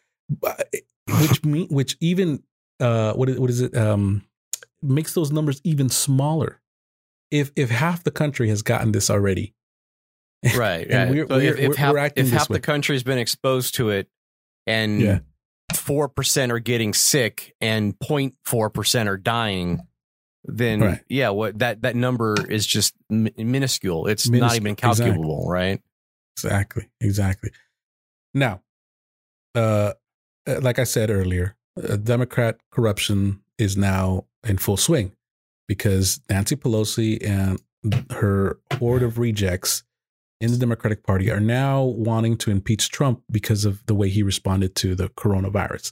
which even what is it makes those numbers even smaller if half the country has gotten this already. Right. And if half way. the country's been exposed to it, and 4% are getting sick and 0.4% are dying, then that number is just minuscule. It's not even calculable, right? Exactly. Now, like I said earlier, Democrat corruption is now in full swing because Nancy Pelosi and her horde of rejects in the Democratic Party are now wanting to impeach Trump because of the way he responded to the coronavirus.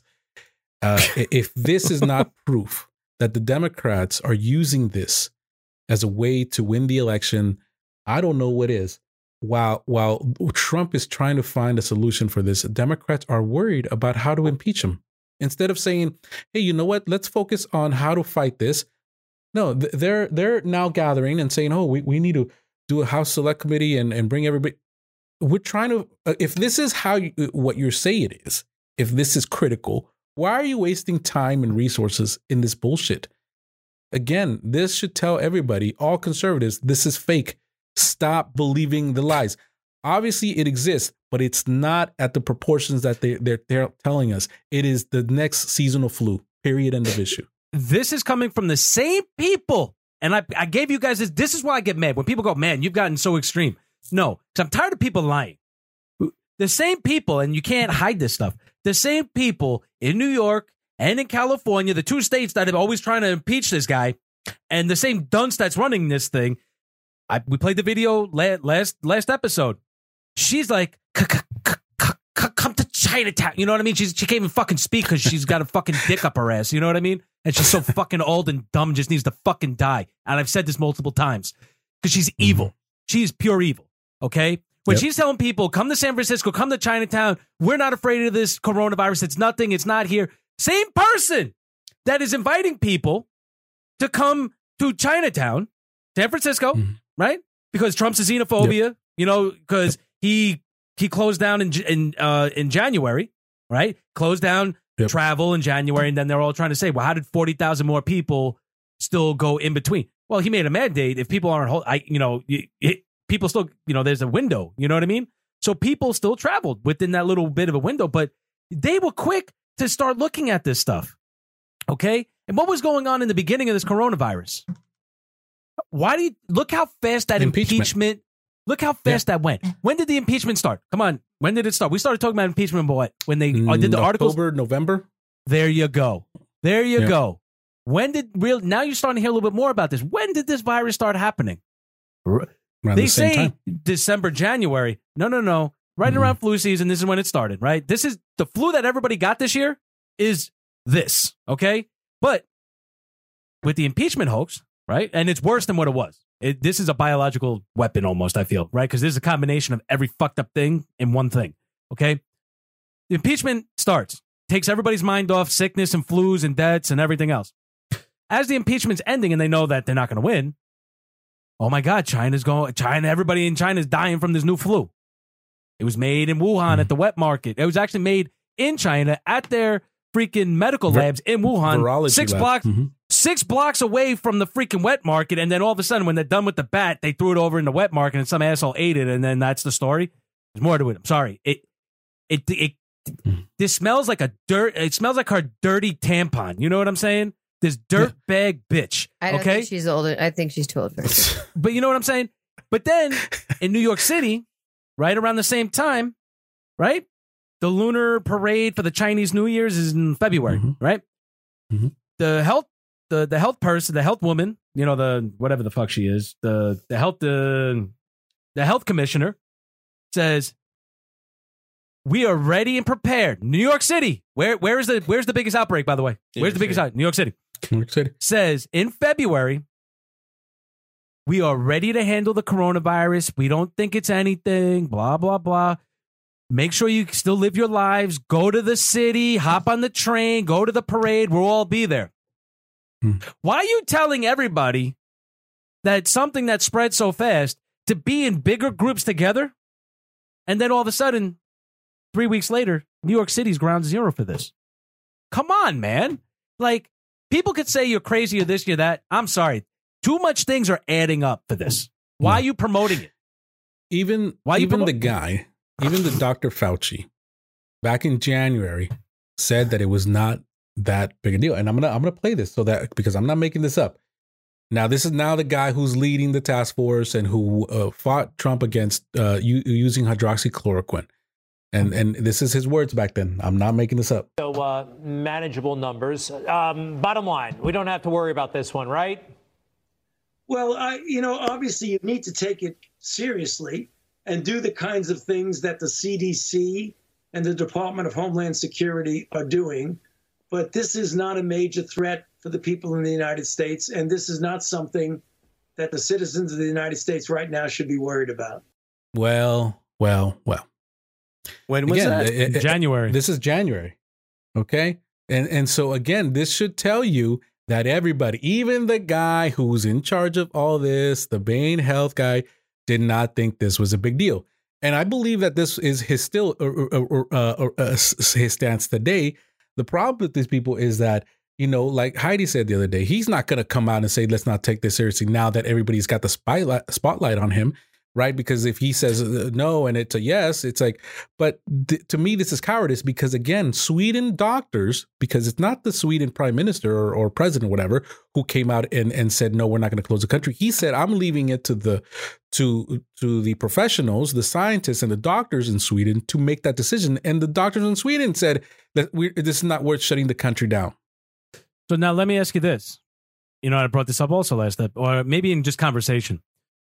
If this is not proof that the Democrats are using this as a way to win the election, I don't know what is. While Trump is trying to find a solution for this, Democrats are worried about how to impeach him. Instead of saying, hey, you know what, let's focus on how to fight this. No, they're now gathering and saying, oh, we need to do a House Select Committee and bring everybody. We're trying to, if this is what you say it is, if this is critical, why are you wasting time and resources in this bullshit? Again, this should tell everybody, all conservatives, this is fake. Stop believing the lies. Obviously, it exists, but it's not at the proportions that they're telling us. It is the next seasonal flu, period, end of issue. This is coming from the same people. And I gave you guys this. This is why I get mad. When people go, man, you've gotten so extreme. No, because I'm tired of people lying. The same people, and you can't hide this stuff, the same people in New York and in California, the two states that are always trying to impeach this guy, and the same dunce that's running this thing. We played the video last episode. She's like, come to Chinatown. You know what I mean? She can't even fucking speak because she's got a fucking dick up her ass. You know what I mean? And she's so fucking old and dumb, just needs to fucking die. And I've said this multiple times because she's evil. She's pure evil. Okay? When she's telling people, come to San Francisco, come to Chinatown, we're not afraid of this coronavirus. It's nothing. It's not here. Same person that is inviting people to come to Chinatown, San Francisco, right? Because Trump's a xenophobia, because he closed down in January, right? Closed down travel in January, and then they're all trying to say, well, how did 40,000 more people still go in between? Well, he made a mandate. If people aren't, people still, there's a window. You know what I mean? So people still traveled within that little bit of a window, but they were quick to start looking at this stuff. Okay, and what was going on in the beginning of this coronavirus? Why do you look how fast that impeachment look how fast that went. When did the impeachment start? Come on. When did it start? We started talking about impeachment, but when they did the articles? October, November. There you go. There you go. When did now you're starting to hear a little bit more about this. When did this virus start happening? They say time. December, January. No. Right around flu season, this is when it started, right? This is the flu that everybody got this year. is this, okay? But with the impeachment hoax, right? And it's worse than what it was. This is a biological weapon almost, I feel, right? Because this is a combination of every fucked up thing in one thing, okay? The impeachment starts, takes everybody's mind off sickness and flus and debts and everything else. As the impeachment's ending and they know that they're not going to win, oh my God, everybody in China is dying from this new flu. It was made in Wuhan at the wet market. It was actually made in China at their freaking medical labs in Wuhan, virology 6 blocks away from the freaking wet market. And then all of a sudden, when they're done with the bat, they threw it over in the wet market and some asshole ate it. And then that's the story. There's more to it. I'm sorry. This smells like it smells like her dirty tampon. You know what I'm saying? This dirt bag bitch. I don't think she's old. I think she's too old for it. But you know what I'm saying? But then in New York City, right around the same time, right? The lunar parade for the Chinese New Year's is in February, right? Mm-hmm. The health person, the health woman, you know, the whatever the fuck she is, the health commissioner says, we are ready and prepared. New York City. Where's the biggest outbreak, by the way? Where's the biggest outbreak? New York City. New York City. Says in February, we are ready to handle the coronavirus. We don't think it's anything, blah, blah, blah. Make sure you still live your lives. Go to the city, hop on the train, go to the parade. We'll all be there. Why are you telling everybody that something that spread so fast to be in bigger groups together? And then all of a sudden, 3 weeks later, New York City's ground zero for this. Come on, man. Like, people could say you're crazy or this, you're that. I'm sorry. Too much things are adding up for this. Why are you promoting it? Even the Dr. Fauci, back in January, said that it was not that big a deal. And I'm gonna play this because I'm not making this up. Now, this is now the guy who's leading the task force and who fought Trump against using hydroxychloroquine. And this is his words back then. I'm not making this up. So manageable numbers. Bottom line, we don't have to worry about this one, right? Well, obviously you need to take it seriously and do the kinds of things that the CDC and the Department of Homeland Security are doing. But this is not a major threat for the people in the United States. And this is not something that the citizens of the United States right now should be worried about. Well. When was that? January. This is January. Okay. And so again, this should tell you that everybody, even the guy who's in charge of all this, the Bain Health guy, did not think this was a big deal. And I believe that this is his stance today. The problem with these people is that, like Heidi said the other day, he's not going to come out and say, let's not take this seriously now that everybody's got the spotlight on him. Right. Because if he says no and it's a yes, it's like, but to me, this is cowardice because, again, Sweden doctors, because it's not the Sweden prime minister or president or whatever who came out and said, no, we're not going to close the country. He said, I'm leaving it to the professionals, the scientists and the doctors in Sweden to make that decision. And the doctors in Sweden said that this is not worth shutting the country down. So now let me ask you this. I brought this up also last time, or maybe in just conversation.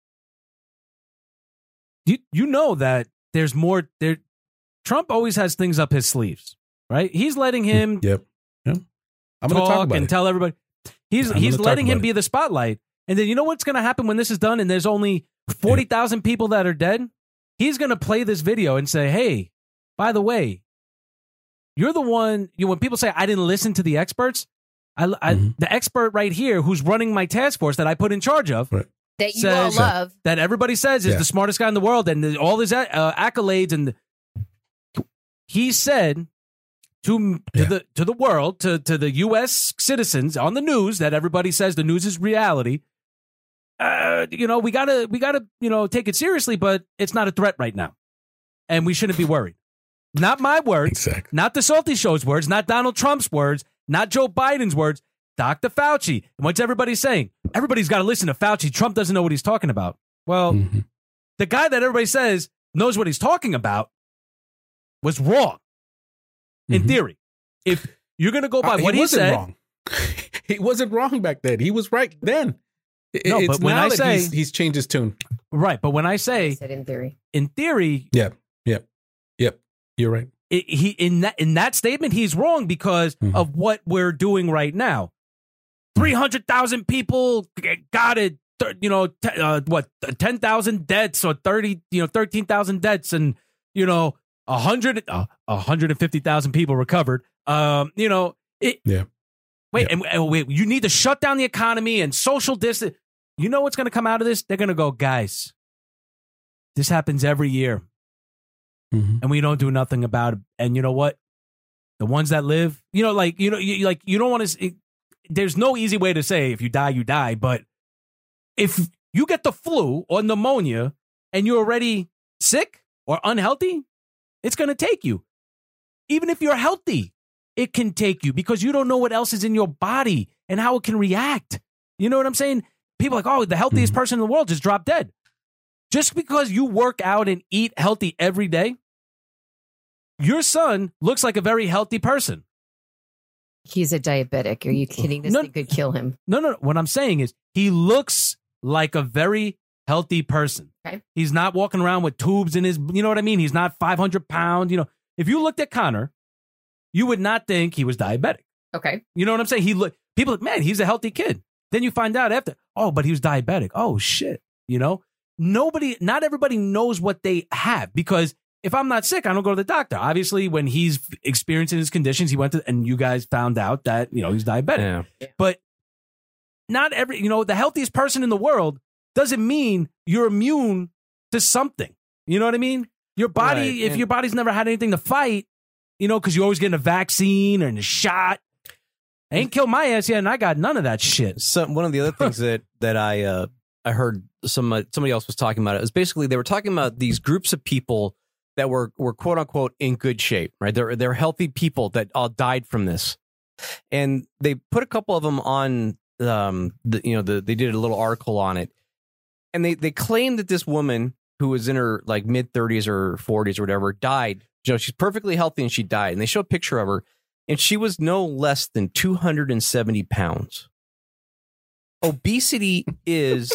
You know that there's more there. Trump always has things up his sleeves, right? He's letting him I'm going to talk and tell everybody. He's letting him be the spotlight. And then you know what's going to happen when this is done and there's only 40,000 people that are dead? He's going to play this video and say, hey, by the way, you're the one, when people say I didn't listen to the experts, the expert right here who's running my task force that I put in charge of, right, that you all love, that everybody says is the smartest guy in the world and all his accolades. And he said to the world, to the U.S. citizens on the news that everybody says the news is reality. We gotta take it seriously, but it's not a threat right now, and we shouldn't be worried. Not my words, exactly. Not the Salty Show's words, not Donald Trump's words, not Joe Biden's words. Dr. Fauci. And what's everybody saying? Everybody's got to listen to Fauci. Trump doesn't know what he's talking about. Well, the guy that everybody says knows what he's talking about was wrong. In theory, if you're going to go by what he said, wrong. He wasn't wrong back then. He was right then. But when I say he's changed his tune, right? But when I say in theory, yep, you're right. in that statement, he's wrong because of what we're doing right now. 300,000 people got it. 10,000 deaths or 13,000 deaths, and 150,000 people recovered. Wait, you need to shut down the economy and social distance. You know what's going to come out of this? They're going to go, guys, this happens every year. And we don't do nothing about it. And you know what? The ones that live, you don't want to. There's no easy way to say if you die, you die. But if you get the flu or pneumonia and you're already sick or unhealthy, it's going to take you. Even if you're healthy, it can take you because you don't know what else is in your body and how it can react. You know what I'm saying? People are like, oh, the healthiest person in the world just dropped dead. Just because you work out and eat healthy every day, your son looks like a very healthy person. He's a diabetic. Are you kidding? This thing could kill him. No. What I'm saying is he looks like a very healthy person. Okay. He's not walking around with tubes in his, you know what I mean? He's not 500 pounds. If you looked at Connor, you would not think he was diabetic. Okay. You know what I'm saying? People like, man, he's a healthy kid. Then you find out after, oh, but he was diabetic. Oh, shit. Not everybody knows what they have because if I'm not sick, I don't go to the doctor. Obviously, when he's experiencing his conditions, he went to, and you guys found out that, he's diabetic. Yeah. But not every, the healthiest person in the world doesn't mean you're immune to something. You know what I mean? Your body, right. If your body's never had anything to fight, because you're always getting a vaccine or a shot. I ain't killed my ass yet, and I got none of that shit. So one of the other things that I heard somebody else was talking about it was basically they were talking about these groups of people that were quote unquote in good shape, right? They're healthy people that all died from this, and they put a couple of them on they did a little article on it, and they claimed that this woman who was in her like mid 30s or 40s or whatever died. She's perfectly healthy and she died, and they show a picture of her, and she was no less than 270 pounds. Obesity is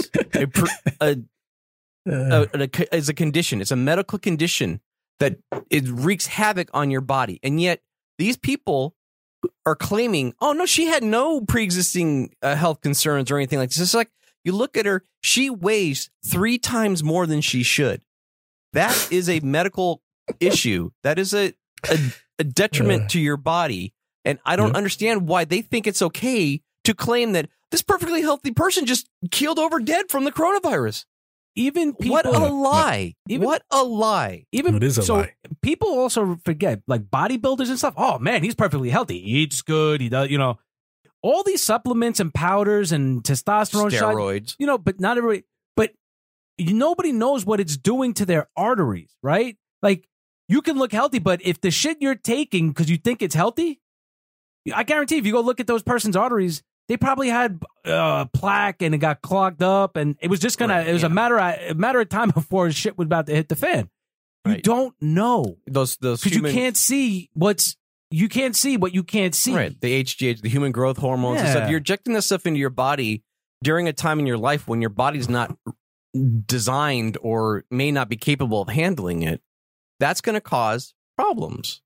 is a condition. It's a medical condition that it wreaks havoc on your body. And yet these people are claiming, oh, no, she had no pre-existing health concerns or anything like this. It's like you look at her, she weighs 3 times more than she should. That is a medical issue. That is a detriment to your body. And I don't understand why they think it's okay to claim that this perfectly healthy person just keeled over dead from the coronavirus. Even people, what a lie! What a lie! Even it is a lie. People also forget, like bodybuilders and stuff. Oh man, he's perfectly healthy. He eats good. He does, all these supplements and powders and testosterone steroids. Shots, but not everybody. But nobody knows what it's doing to their arteries, right? Like you can look healthy, but if the shit you're taking because you think it's healthy, I guarantee if you go look at those person's arteries, they probably had plaque and it got clogged up, and it was just it was a matter of time before shit was about to hit the fan. Right. You don't know those because you can't see what you can't see. Right, the HGH, the human growth hormones and stuff. You're injecting this stuff into your body during a time in your life when your body's not designed or may not be capable of handling it. That's going to cause problems.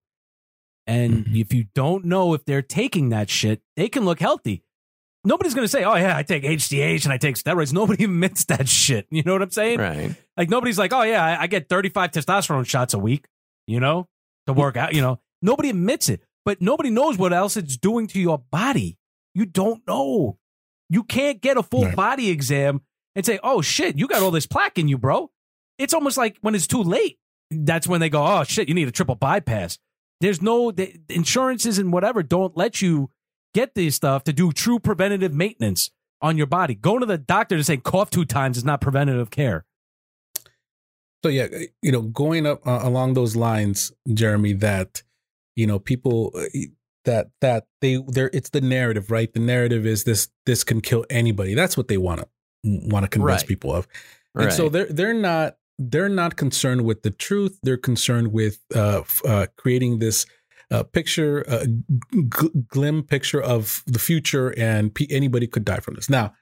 And if you don't know if they're taking that shit, they can look healthy. Nobody's going to say, oh, yeah, I take HGH and I take steroids. Nobody admits that shit. You know what I'm saying? Right. Like, nobody's like, oh, yeah, I get 35 testosterone shots a week, to work out. Nobody admits it. But nobody knows what else it's doing to your body. You don't know. You can't get a full body exam and say, oh, shit, you got all this plaque in you, bro. It's almost like when it's too late. That's when they go, oh, shit, you need a triple bypass. There's the insurances and whatever don't let you get this stuff to do true preventative maintenance on your body. Going to the doctor to say cough 2 times is not preventative care. So, yeah, going up along those lines, Jeremy, that, people that it's the narrative, right? The narrative is this can kill anybody. That's what they want to convince people of. And so they're not concerned with the truth. They're concerned with creating this picture, glim picture of the future, and anybody could die from this. Now,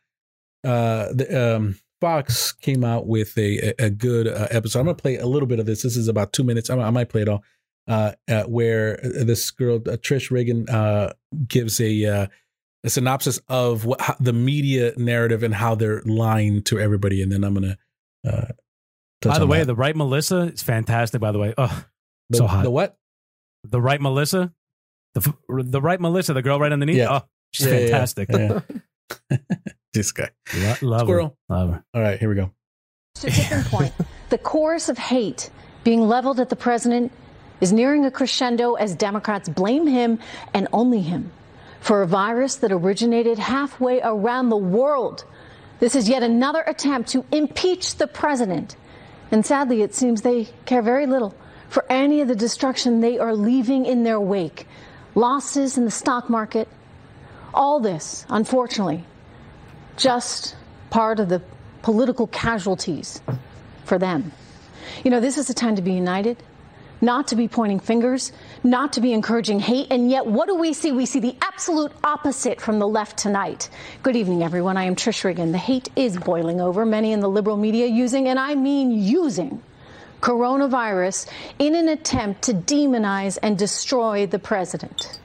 Fox came out with a good episode. I'm going to play a little bit of this. This is about 2 minutes. I might play it all. where this girl, Trish Regan, gives a synopsis of the media narrative and how they're lying to everybody. And then I'm going to by the way, the Right Melissa is fantastic, by the way. Oh, so hot. The what? The Right Melissa? The Right Melissa, the girl right underneath? Yeah. Oh, she's fantastic. Yeah. This guy. Love Squirrel. her. Love her. All right, here we go. To a tipping point. The chorus of hate being leveled at the president is nearing a crescendo as Democrats blame him and only him for a virus that originated halfway around the world. This is yet another attempt to impeach the president. And sadly, it seems they care very little for any of the destruction they are leaving in their wake. Losses in the stock market. All this, unfortunately, just part of the political casualties for them. You know, this is a time to be united, not to be pointing fingers, not to be encouraging hate. And yet, what do we see? We see the absolute opposite from the left tonight. Good evening, everyone. I am Trish Regan. The hate is boiling over. Many in the liberal media using, and I mean using, coronavirus in an attempt to demonize and destroy the president.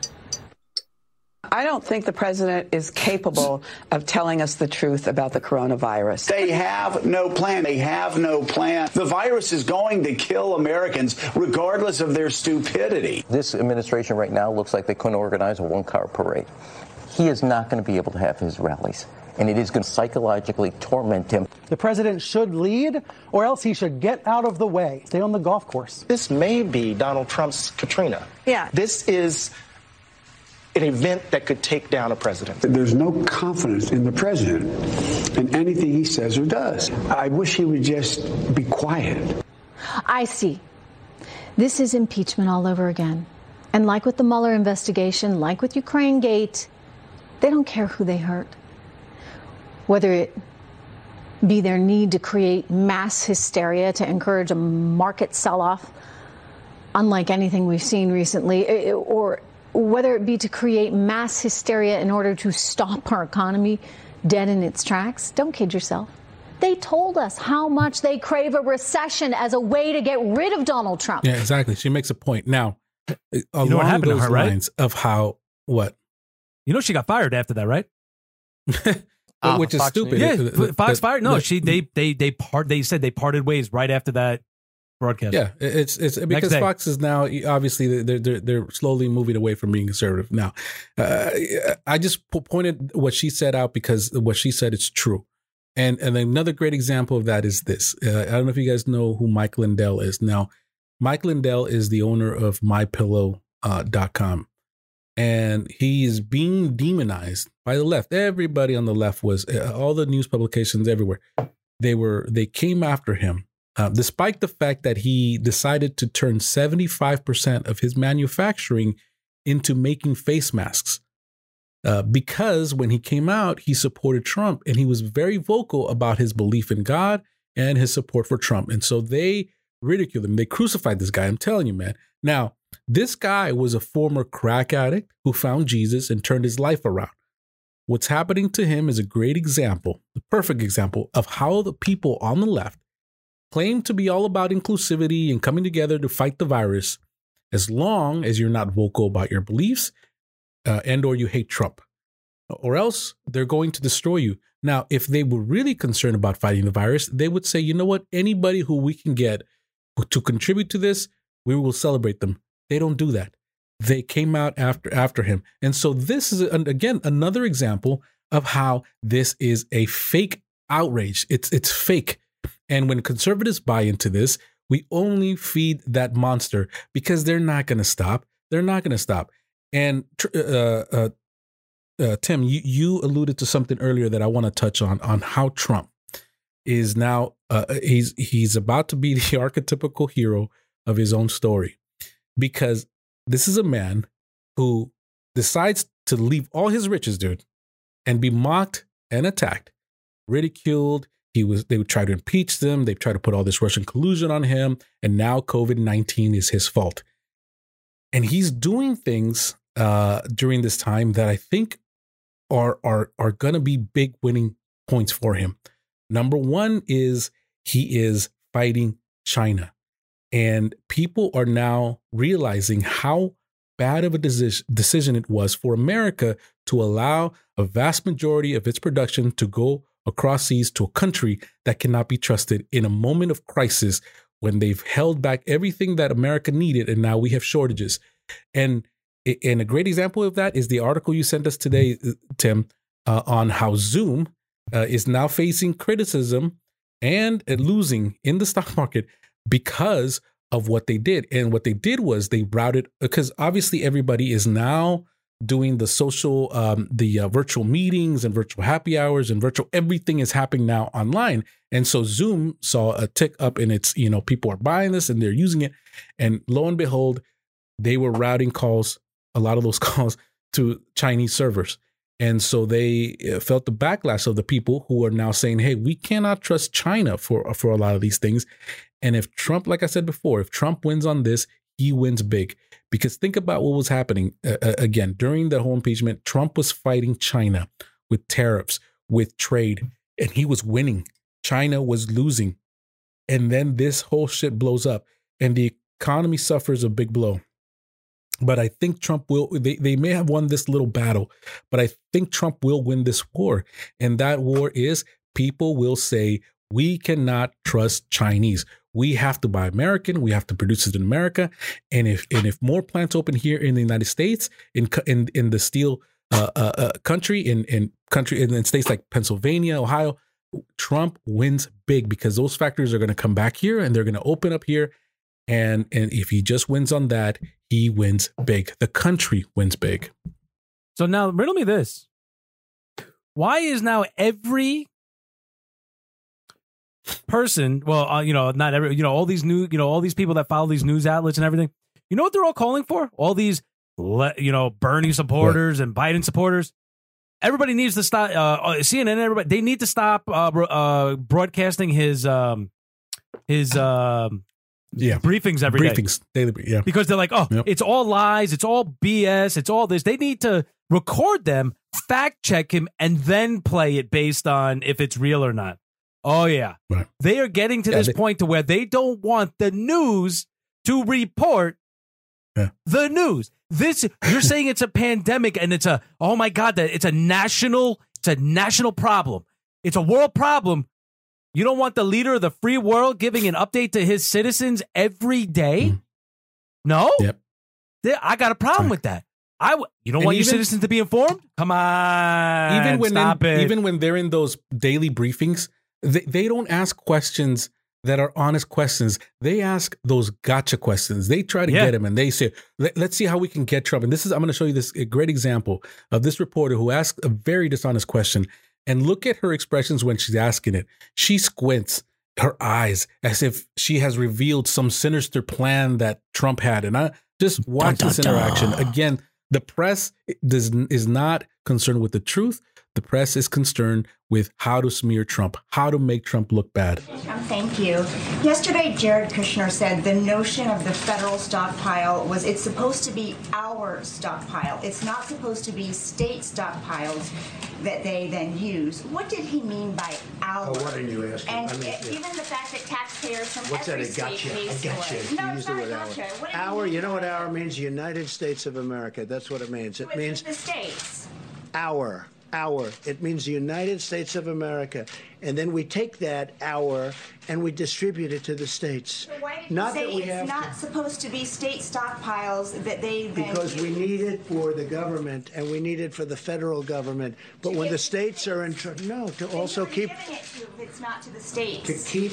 I don't think the president is capable of telling us the truth about the coronavirus. They have no plan. They have no plan. The virus is going to kill Americans regardless of their stupidity. This administration right now looks like they couldn't organize a one-car parade. He is not going to be able to have his rallies, and it is going to psychologically torment him. The president should lead, or else he should get out of the way. Stay on the golf course. This may be Donald Trump's Katrina. Yeah. This is an event that could take down a president. There's no confidence in the president in anything he says or does. I wish he would just be quiet. I see. This is impeachment all over again. And like with the Mueller investigation, like with Ukraine Gate, they don't care who they hurt. Whether it be their need to create mass hysteria to encourage a market sell-off, unlike anything we've seen recently, or whether it be to create mass hysteria in order to stop our economy dead in its tracks. Don't kid yourself. They told us how much they crave a recession as a way to get rid of Donald Trump. Yeah, exactly. She makes a point. Now, along what happened those to her, right? lines of how, what? You know she got fired after that, right? Which is Fox stupid. Yeah, Fox fired. No, they said they parted ways right after that broadcast. Yeah, it's because Fox is now obviously they're slowly moving away from being conservative. Now, I just pointed what she said out because what she said is true, and another great example of that is this. I don't know if you guys know who Mike Lindell is. Now, Mike Lindell is the owner of MyPillow.com, and he is being demonized by the left. Everybody on the left was all the news publications everywhere. They came after him. Despite the fact that he decided to turn 75% of his manufacturing into making face masks, because when he came out, he supported Trump and he was very vocal about his belief in God and his support for Trump. And so they ridiculed him. They crucified this guy. I'm telling you, man. Now, this guy was a former crack addict who found Jesus and turned his life around. What's happening to him is a great example, the perfect example of how the people on the left claim to be all about inclusivity and coming together to fight the virus, as long as you're not vocal about your beliefs and or you hate Trump, or else they're going to destroy you. Now, if they were really concerned about fighting the virus, they would say, you know what, anybody who we can get to contribute to this, we will celebrate them. They don't do that. They came out after him. And so this is, again, another example of how this is a fake outrage. It's fake. And when conservatives buy into this, we only feed that monster because they're not going to stop. They're not going to stop. And Tim, you alluded to something earlier that I want to touch on how Trump is now he's about to be the archetypical hero of his own story, because this is a man who decides to leave all his riches, dude, and be mocked and attacked, ridiculed. They would try to impeach them. They try to put all this Russian collusion on him. And now COVID-19 is his fault. And he's doing things during this time that I think are going to be big winning points for him. Number one is he is fighting China. And people are now realizing how bad of a decision it was for America to allow a vast majority of its production to go across seas to a country that cannot be trusted in a moment of crisis when they've held back everything that America needed, and now we have shortages. And a great example of that is the article you sent us today, Tim, on how Zoom is now facing criticism and losing in the stock market because of what they did. And what they did was they routed, because obviously everybody is now doing the social, the virtual meetings and virtual happy hours and virtual, everything is happening now online. And so Zoom saw a tick up in its, people are buying this and they're using it. And lo and behold, they were routing calls, a lot of those calls to Chinese servers. And so they felt the backlash of the people who are now saying, hey, we cannot trust China for a lot of these things. And if Trump, like I said before, if Trump wins on this, he wins big. Because think about what was happening again during the whole impeachment. Trump was fighting China with tariffs, with trade, and he was winning. China was losing. And then this whole shit blows up and the economy suffers a big blow. But I think Trump will, they may have won this little battle, but I think Trump will win this war. And that war is people will say, we cannot trust Chinese. We have to buy American. We have to produce it in America. And if more plants open here in the United States, in the steel country, in states like Pennsylvania, Ohio, Trump wins big because those factories are going to come back here and they're going to open up here. And if he just wins on that, he wins big. The country wins big. So now riddle me this. Why is now every person, not every, all these new, all these people that follow these news outlets and everything, you know what they're all calling for? All these, Bernie supporters and Biden supporters. Everybody needs to stop, CNN, everybody, they need to stop broadcasting his briefings every day. Daily, yeah. Because they're like, It's all lies, it's all BS, it's all this. They need to record them, fact check him, and then play it based on if it's real or not. Oh, yeah. Right. They are getting to this point to where they don't want the news to report the news. You're saying it's a pandemic and it's oh my God, that it's a national problem. It's a world problem. You don't want the leader of the free world giving an update to his citizens every day? Mm. No? Yep. I got a problem with that. You don't want your citizens to be informed? Come on. Even when they're in those daily briefings, they don't ask questions that are honest questions. They ask those gotcha questions. They try to get him and they say, let's see how we can get Trump. And I'm going to show you a great example of this reporter who asked a very dishonest question. And look at her expressions when she's asking it. She squints her eyes as if she has revealed some sinister plan that Trump had. And I just watch this interaction. Again, the press is not concerned with the truth. The press is concerned with how to smear Trump, how to make Trump look bad. Thank you. Yesterday, Jared Kushner said the notion of the federal stockpile was it's supposed to be our stockpile. It's not supposed to be state stockpiles that they then use. What did he mean by our? Oh, what are you asking? And even the fact that taxpayers from What's every that? state pays Gotcha. for it. No, use it's the not word gotcha. our. What did Our, he you know mean? what our means? United States of America. That's what it means. It means the states. Our. It means the United States of America. And then we take that our and we distribute it to the states. So why did not you say that we it's have not supposed to be state stockpiles that they then because we need it for the government and we need it for the federal government. But when the states are in to also keep giving it to, it's not to the states.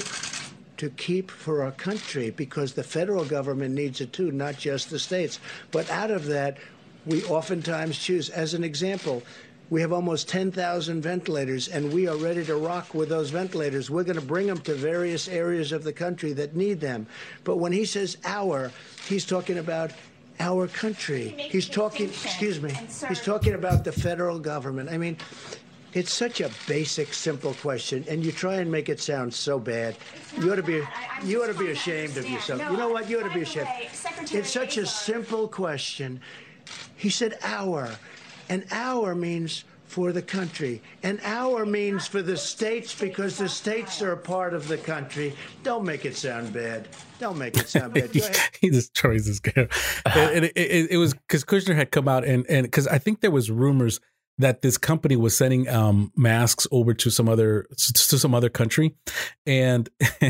To keep for our country, because the federal government needs it too, not just the states. But out of that, we oftentimes choose, as an example, we have almost 10,000 ventilators, and we are ready to rock with those ventilators. We're going to bring them to various areas of the country that need them. But when he says our, he's talking about our country. He's talking, he's talking about the federal government. I mean, it's such a basic, simple question, and you try and make it sound so bad. You ought to be ashamed of yourself. You know what? You ought to be ashamed. It's such a simple question. He said our. And our means for the country. And our means for the states, because the states are a part of the country. Don't make it sound bad. Don't make it sound bad. Go ahead. He destroys this guy. And it was because Kushner had come out and because I think there was rumors that this company was sending masks over to some other country, and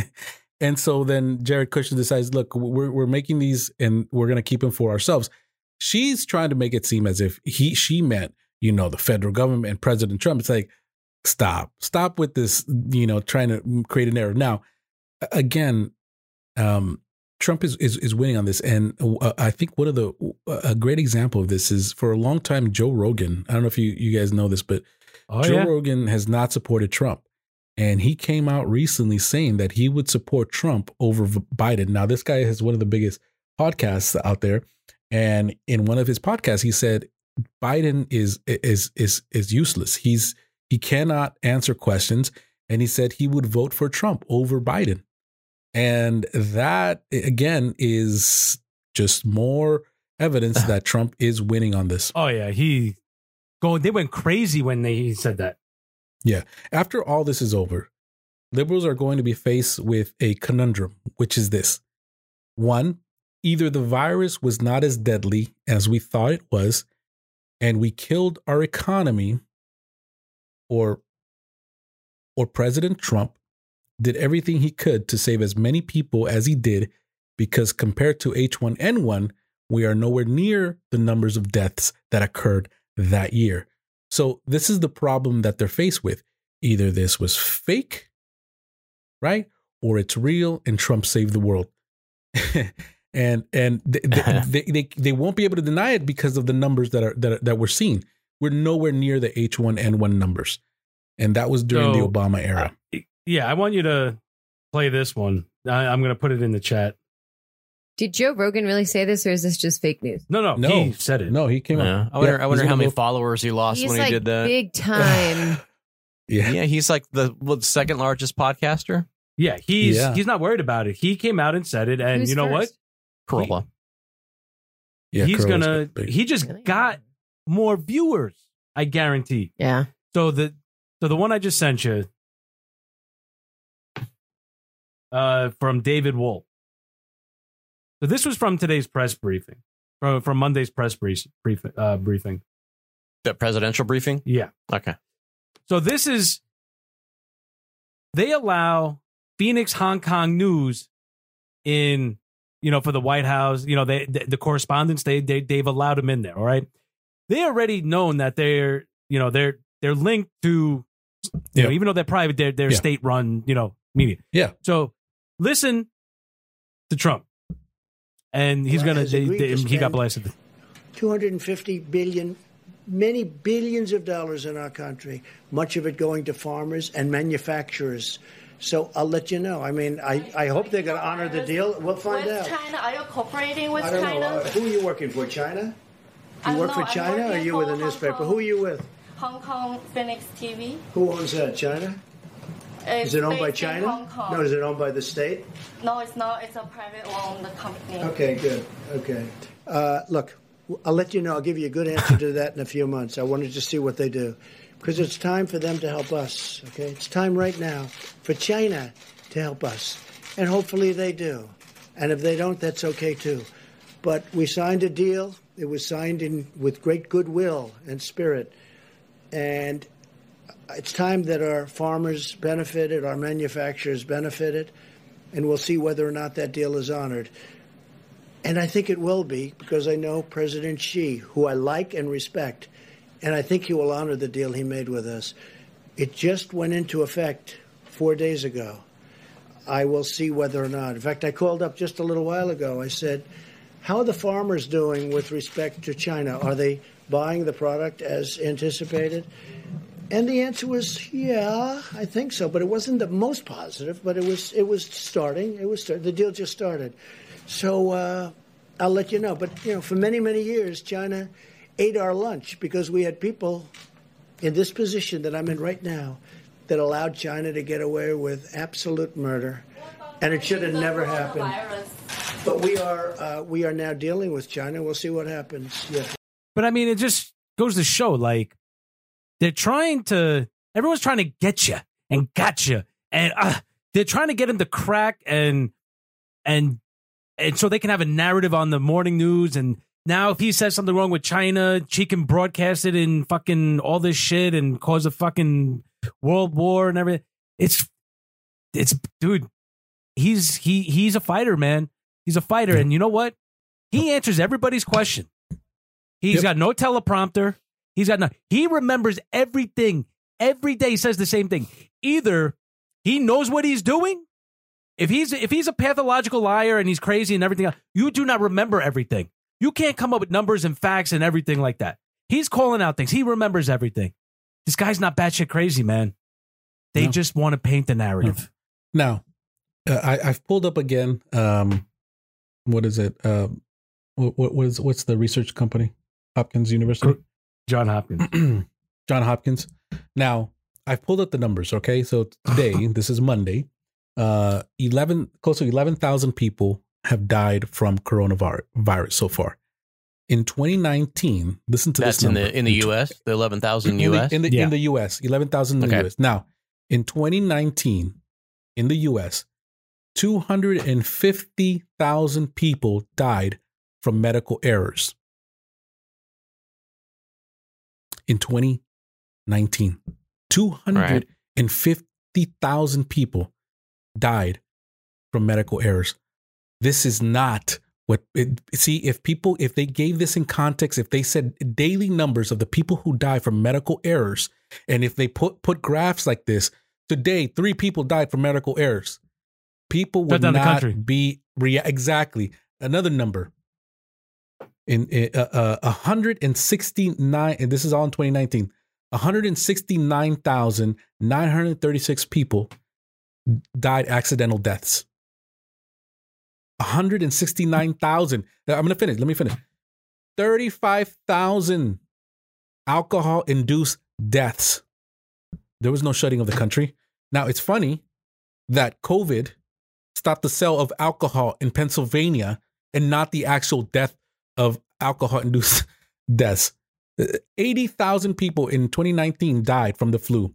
so then Jared Kushner decides, look, we're making these and we're going to keep them for ourselves. She's trying to make it seem as if she meant, the federal government and President Trump. It's like, stop with this, trying to create a narrative. Now, again, Trump is winning on this. And I think a great example of this is, for a long time, Joe Rogan. I don't know if you guys know this, but Joe Rogan has not supported Trump. And he came out recently saying that he would support Trump over Biden. Now, this guy has one of the biggest podcasts out there. And in one of his podcasts, he said Biden is useless. He cannot answer questions. And he said he would vote for Trump over Biden. And that, again, is just more evidence that Trump is winning on this. Oh, yeah. They went crazy when he said that. Yeah. After all this is over, liberals are going to be faced with a conundrum, which is this. One, either the virus was not as deadly as we thought it was, and we killed our economy, or President Trump did everything he could to save as many people as he did, because compared to H1N1, we are nowhere near the numbers of deaths that occurred that year. So this is the problem that they're faced with. Either this was fake, right? Or it's real and Trump saved the world. and they won't be able to deny it because of the numbers that we're seeing. We're nowhere near the H1N1 numbers. And that was during the Obama era. Yeah, I want you to play this one. I'm going to put it in the chat. Did Joe Rogan really say this, or is this just fake news? No, he said it. No, he came out. I wonder how many followers he lost when he did that. Big time. Yeah, he's like the second largest podcaster. Yeah, he's not worried about it. He came out and said it, and Who's you know first? what? Corolla. He just got more viewers, I guarantee. Yeah. So the one I just sent you, from David Wolf. So this was from today's press briefing, from Monday's press briefing. The presidential briefing? Yeah. Okay. So they allow Phoenix, Hong Kong news in, for the White House, the correspondents, they've allowed them in there. All right. They already known that they're linked to, even though they're private, they're state run, media. Yeah. So listen to Trump. And he's he got blasted. 250 billion, many billions of dollars in our country, much of it going to farmers and manufacturers. So I'll let you know. I mean, I hope they're going to honor the deal. We'll find out. China, are you cooperating with I don't China? know. Who are you working for? China? Do you work for China, or are you with a newspaper? Who are you with? Hong Kong Phoenix TV. Who owns that? China? Is it owned by China? Hong Kong. No, is it owned by the state? No, it's not. It's a private owned company. Okay, good. Okay. Look, I'll let you know. I'll give you a good answer to that in a few months. I wanted to see what they do, because it's time for them to help us. Okay, it's time right now for China to help us, and hopefully they do. And if they don't, that's okay too. But we signed a deal. It was signed with great goodwill and spirit, and it's time that our farmers benefited, our manufacturers benefited, and we'll see whether or not that deal is honored. And I think it will be, because I know President Xi, who I like and respect, and I think he will honor the deal he made with us. It just went into effect 4 days ago. I will see whether or not. In fact, I called up just a little while ago. I said, how are the farmers doing with respect to China? Are they buying the product as anticipated? And the answer was, yeah, I think so. But it wasn't the most positive, but it was starting. The deal just started. So I'll let you know. But, for many, many years, China ate our lunch, because we had people in this position that I'm in right now that allowed China to get away with absolute murder. And it should have never happened. But we are now dealing with China. We'll see what happens. Yeah. But I mean, it just goes to show, like, everyone's trying to get you and gotcha. And they're trying to get him to crack and so they can have a narrative on the morning news. And now if he says something wrong with China, she can broadcast it in fucking all this shit and cause a fucking world war and everything. It's dude, he's a fighter, man. He's a fighter. And you know what? He answers everybody's question. He's got no teleprompter. He remembers everything. Every day he says the same thing. Either he knows what he's doing. If he's a pathological liar and he's crazy and everything else, you do not remember everything. You can't come up with numbers and facts and everything like that. He's calling out things. He remembers everything. This guy's not batshit crazy, man. They just want to paint the narrative. Now, I've pulled up again. What is it? What's the research company? Hopkins University? John Hopkins. John Hopkins. Now, I've pulled up the numbers, okay? So today, this is Monday, close to 11,000 people have died from coronavirus so far. In 2019, listen to this number. That's in the U.S., the 11,000 U.S.? In the U.S., 11,000 in the U.S. Now, in 2019, in the U.S., 250,000 people died from medical errors. In 2019, 250,000 people died from medical errors. This is not what if they gave this in context, if they said daily numbers of the people who die from medical errors, and if they put graphs like this, today 3 people died from medical errors, people would not be exactly. Another number in 169, and this is all in 2019, 169,936 people died accidental deaths. 169,000. I'm going to finish. Let me finish. 35,000 alcohol-induced deaths. There was no shutting of the country. Now, it's funny that COVID stopped the sale of alcohol in Pennsylvania and not the actual death of alcohol-induced deaths. 80,000 people in 2019 died from the flu.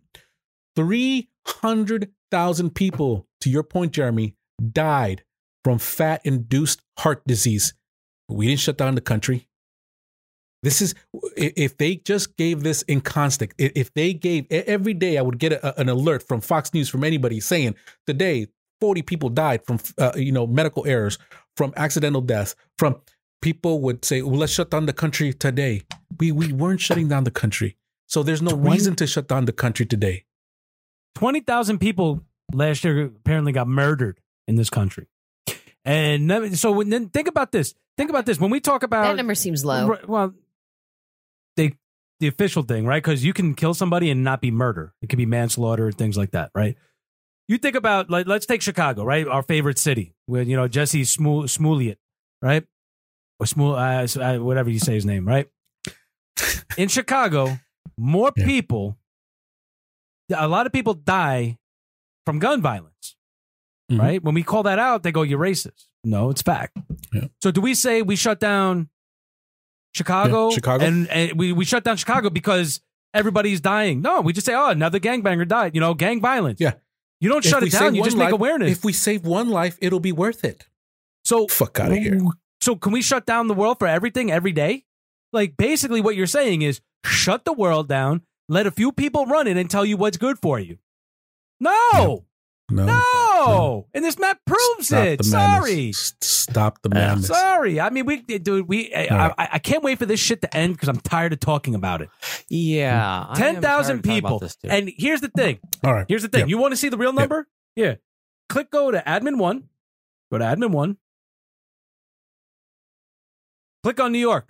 300,000 people, to your point, Jeremy, died from fat-induced heart disease. We didn't shut down the country. This is, if they just gave this in constant, if they gave, every day I would get an alert from Fox News, from anybody saying, today, 40 people died from, medical errors, from accidental deaths, from people would say, well, let's shut down the country today. We weren't shutting down the country. So there's no reason to shut down the country today. 20,000 people last year apparently got murdered in this country. And so then think about this. When we talk about that number seems low. Well, the official thing, right? Because you can kill somebody and not be murder. It could be manslaughter and things like that, right? You think about, like, let's take Chicago, right? Our favorite city, with Jesse Smollett, right? Or whatever you say his name, right? In Chicago, more people, a lot of people die from gun violence. Mm-hmm. Right? When we call that out, they go, you're racist. No, it's fact. Yeah. So do we say we shut down Chicago? Yeah, Chicago. And we shut down Chicago because everybody's dying? No, we just say, oh, another gangbanger died. Gang violence. Yeah. You don't shut it down. You just make awareness. If we save one life, it'll be worth it. So fuck out of here. So can we shut down the world for everything every day? Like, basically what you're saying is shut the world down, let a few people run it and tell you what's good for you. No. And this map proves it. Sorry. Stop the madness. Sorry. I mean, I can't wait for this shit to end because I'm tired of talking about it. Yeah. 10,000 people. And here's the thing. All right. Here's the thing. Yep. You want to see the real number? Yep. Yeah. Go to admin 1. Go to admin 1. Click on New York.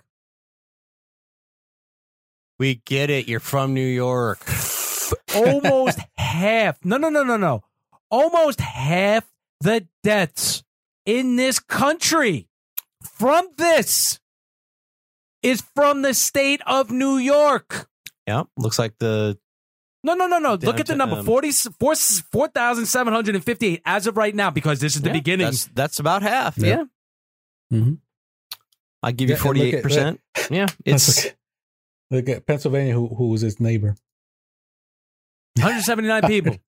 We get it. You're from New York. Almost half. No. Almost half the deaths in this country from this is from the state of New York. Yeah, looks like the... No. Look at the number, 4,758 as of right now, because this is the beginning. That's about half. Yeah. Mm-hmm. I'll give you 48%. Yeah, Look at Pennsylvania, who was his neighbor. 179 people.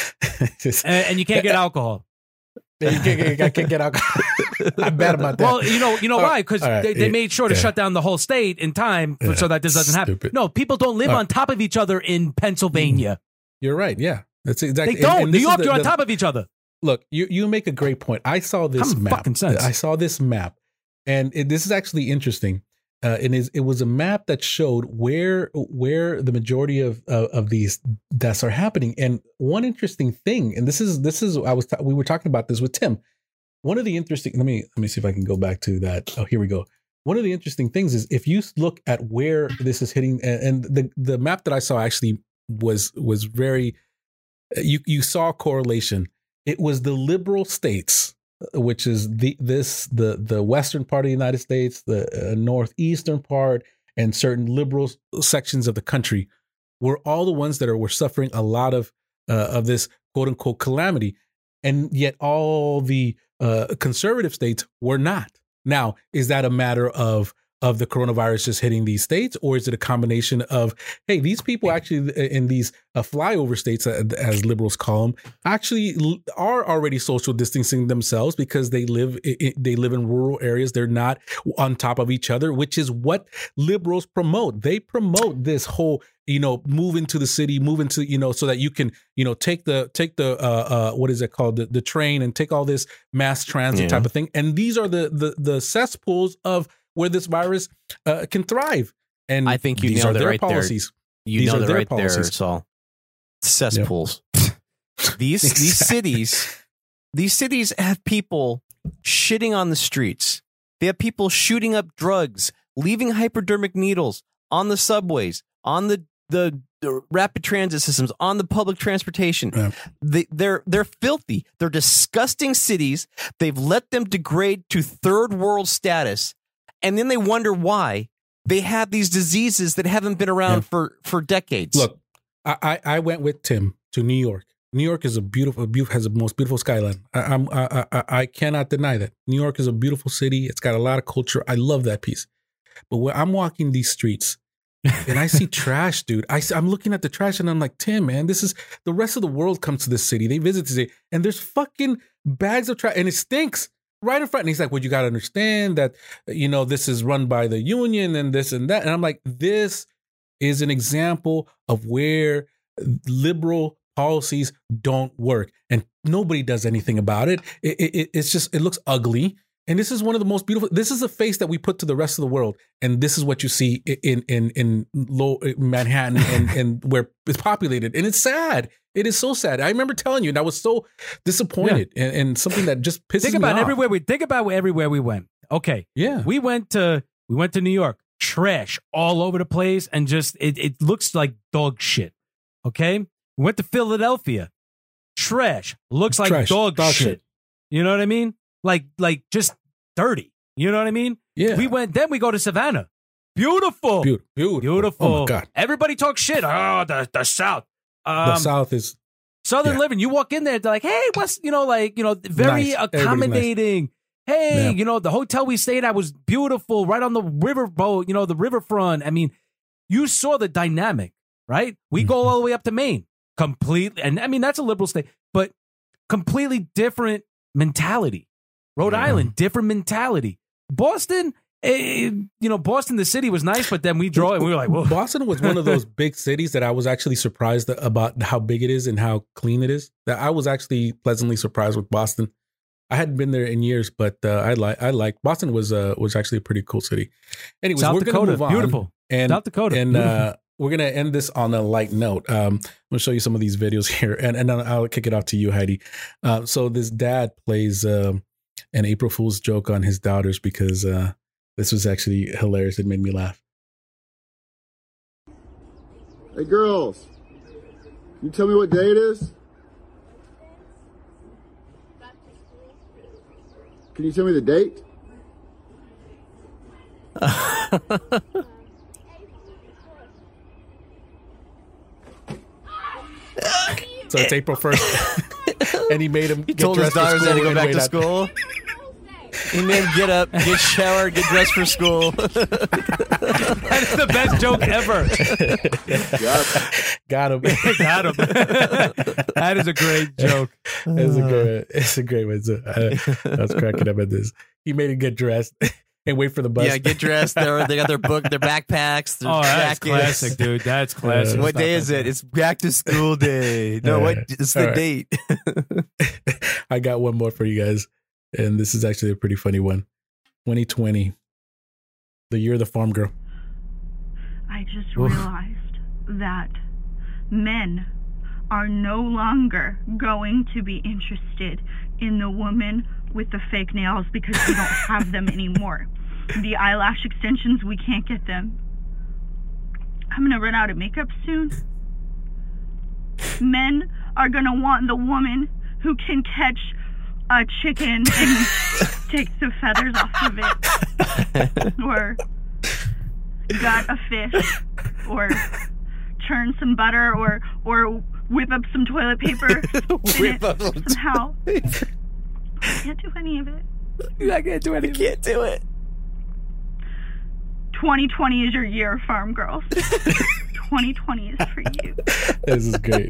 And you can't get alcohol. I can't get alcohol. I'm bad about that. Well, you know why? Because they made sure to shut down the whole state in time so that this doesn't happen. No, people don't live on top of each other in Pennsylvania. You're right. Yeah, that's exactly. They don't. New York, you're on top of each other. Look, you make a great point. I saw this map. I saw this map, and this is actually interesting. It was a map that showed where the majority of these deaths are happening. And one interesting thing, and this is we were talking about this with Tim. One of the interesting, let me see if I can go back to that. Oh, here we go. One of the interesting things is if you look at where this is hitting, and the map that I saw actually was very, you saw a correlation. It was the liberal states, which is the western part of the United States, the northeastern part, and certain liberal sections of the country were all the ones that were suffering a lot of this quote unquote calamity, and yet all the conservative states were not. Now, is that a matter of the coronavirus just hitting these states, or is it a combination of, hey, these people actually in these flyover states, as liberals call them, actually are already social distancing themselves because they live in rural areas. They're not on top of each other, which is what liberals promote. They promote this whole, move into the city, move into, so that you can, take the what is it called? The train and take all this mass transit type of thing. And these are the cesspools of where this virus can thrive. And I think these are their policies. These are their policies. There, Saul. Cesspools. Yep. These cities have people shitting on the streets. They have people shooting up drugs, leaving hypodermic needles on the subways, on the rapid transit systems, on the public transportation. Yeah. They're filthy. They're disgusting cities. They've let them degrade to third world status. And then they wonder why they have these diseases that haven't been around for decades. Look, I went with Tim to New York. New York is has the most beautiful skyline. I cannot deny that. New York is a beautiful city. It's got a lot of culture. I love that piece. But when I'm walking these streets and I see trash, dude, I'm looking at the trash and I'm like, Tim, man, this is the rest of the world comes to this city. They visit today and there's fucking bags of trash and it stinks. Right in front. And he's like, well, you got to understand that, this is run by the union and this and that. And I'm like, this is an example of where liberal policies don't work and nobody does anything about it. It's just, it looks ugly. And this is one of the most beautiful, this is a face that we put to the rest of the world. And this is what you see in low Manhattan and where it's populated. And it's sad. It is so sad. I remember telling you, and I was so disappointed and something that just pisses me off. Think about everywhere we went. Okay. Yeah. We went to New York, trash all over the place. And just, it looks like dog shit. Okay. We went to Philadelphia, trash, looks like dog shit. You know what I mean? Like just dirty. You know what I mean? Yeah. Then we go to Savannah. Beautiful. Beautiful. Oh my God. Everybody talks shit. Oh, the South. The South is Southern living. You walk in there, they're like, hey, what's, very nice. accommodating. Nice. Hey, the hotel we stayed at was beautiful, right on the riverboat, the riverfront. I mean, you saw the dynamic, right? We go all the way up to Maine. Completely. And I mean, that's a liberal state, but completely different mentality. Rhode Island, different mentality. Boston, Boston, the city was nice, but then we drove and we were like, whoa. Boston was one of those big cities that I was actually surprised about how big it is and how clean it is. That I was actually pleasantly surprised with Boston. I hadn't been there in years, but I like Boston was actually a pretty cool city. Anyways, South we're Dakota, gonna move on. Beautiful. And South Dakota. And we're gonna end this on a light note. I'm gonna show you some of these videos here, and then I'll kick it off to you, Heidi. So this dad plays an April Fool's joke on his daughters because this was actually hilarious. It made me laugh. Hey girls, can you tell me what day it is? Can you tell me the date? So it's April 1st. And he made him told his daughters they had to go back to school. He made him get up, get showered, get dressed for school. That is the best joke ever. Got him. Got him. That is a great joke. It's a great one. So, I was cracking up at this. He made him get dressed and wait for the bus. Yeah, get dressed. They got their book, their backpacks, their that's jackets. classic, dude. That's classic. What day is it? It's back to school day. No, what? It's the date. I got one more for you guys, and this is actually a pretty funny one. 2020, the year of the farm girl. I just realized that men are no longer going to be interested in the woman with the fake nails because we don't have them anymore. The eyelash extensions, we can't get them. I'm going to run out of makeup soon. Men are going to want the woman who can catch a chicken and take the feathers off of it. Or gut a fish. Or churn some butter. Or whip up some toilet paper. Whip up somehow. I can't do any of it. I can't do it. 2020 is your year, farm girls. 2020 is for you. This is great.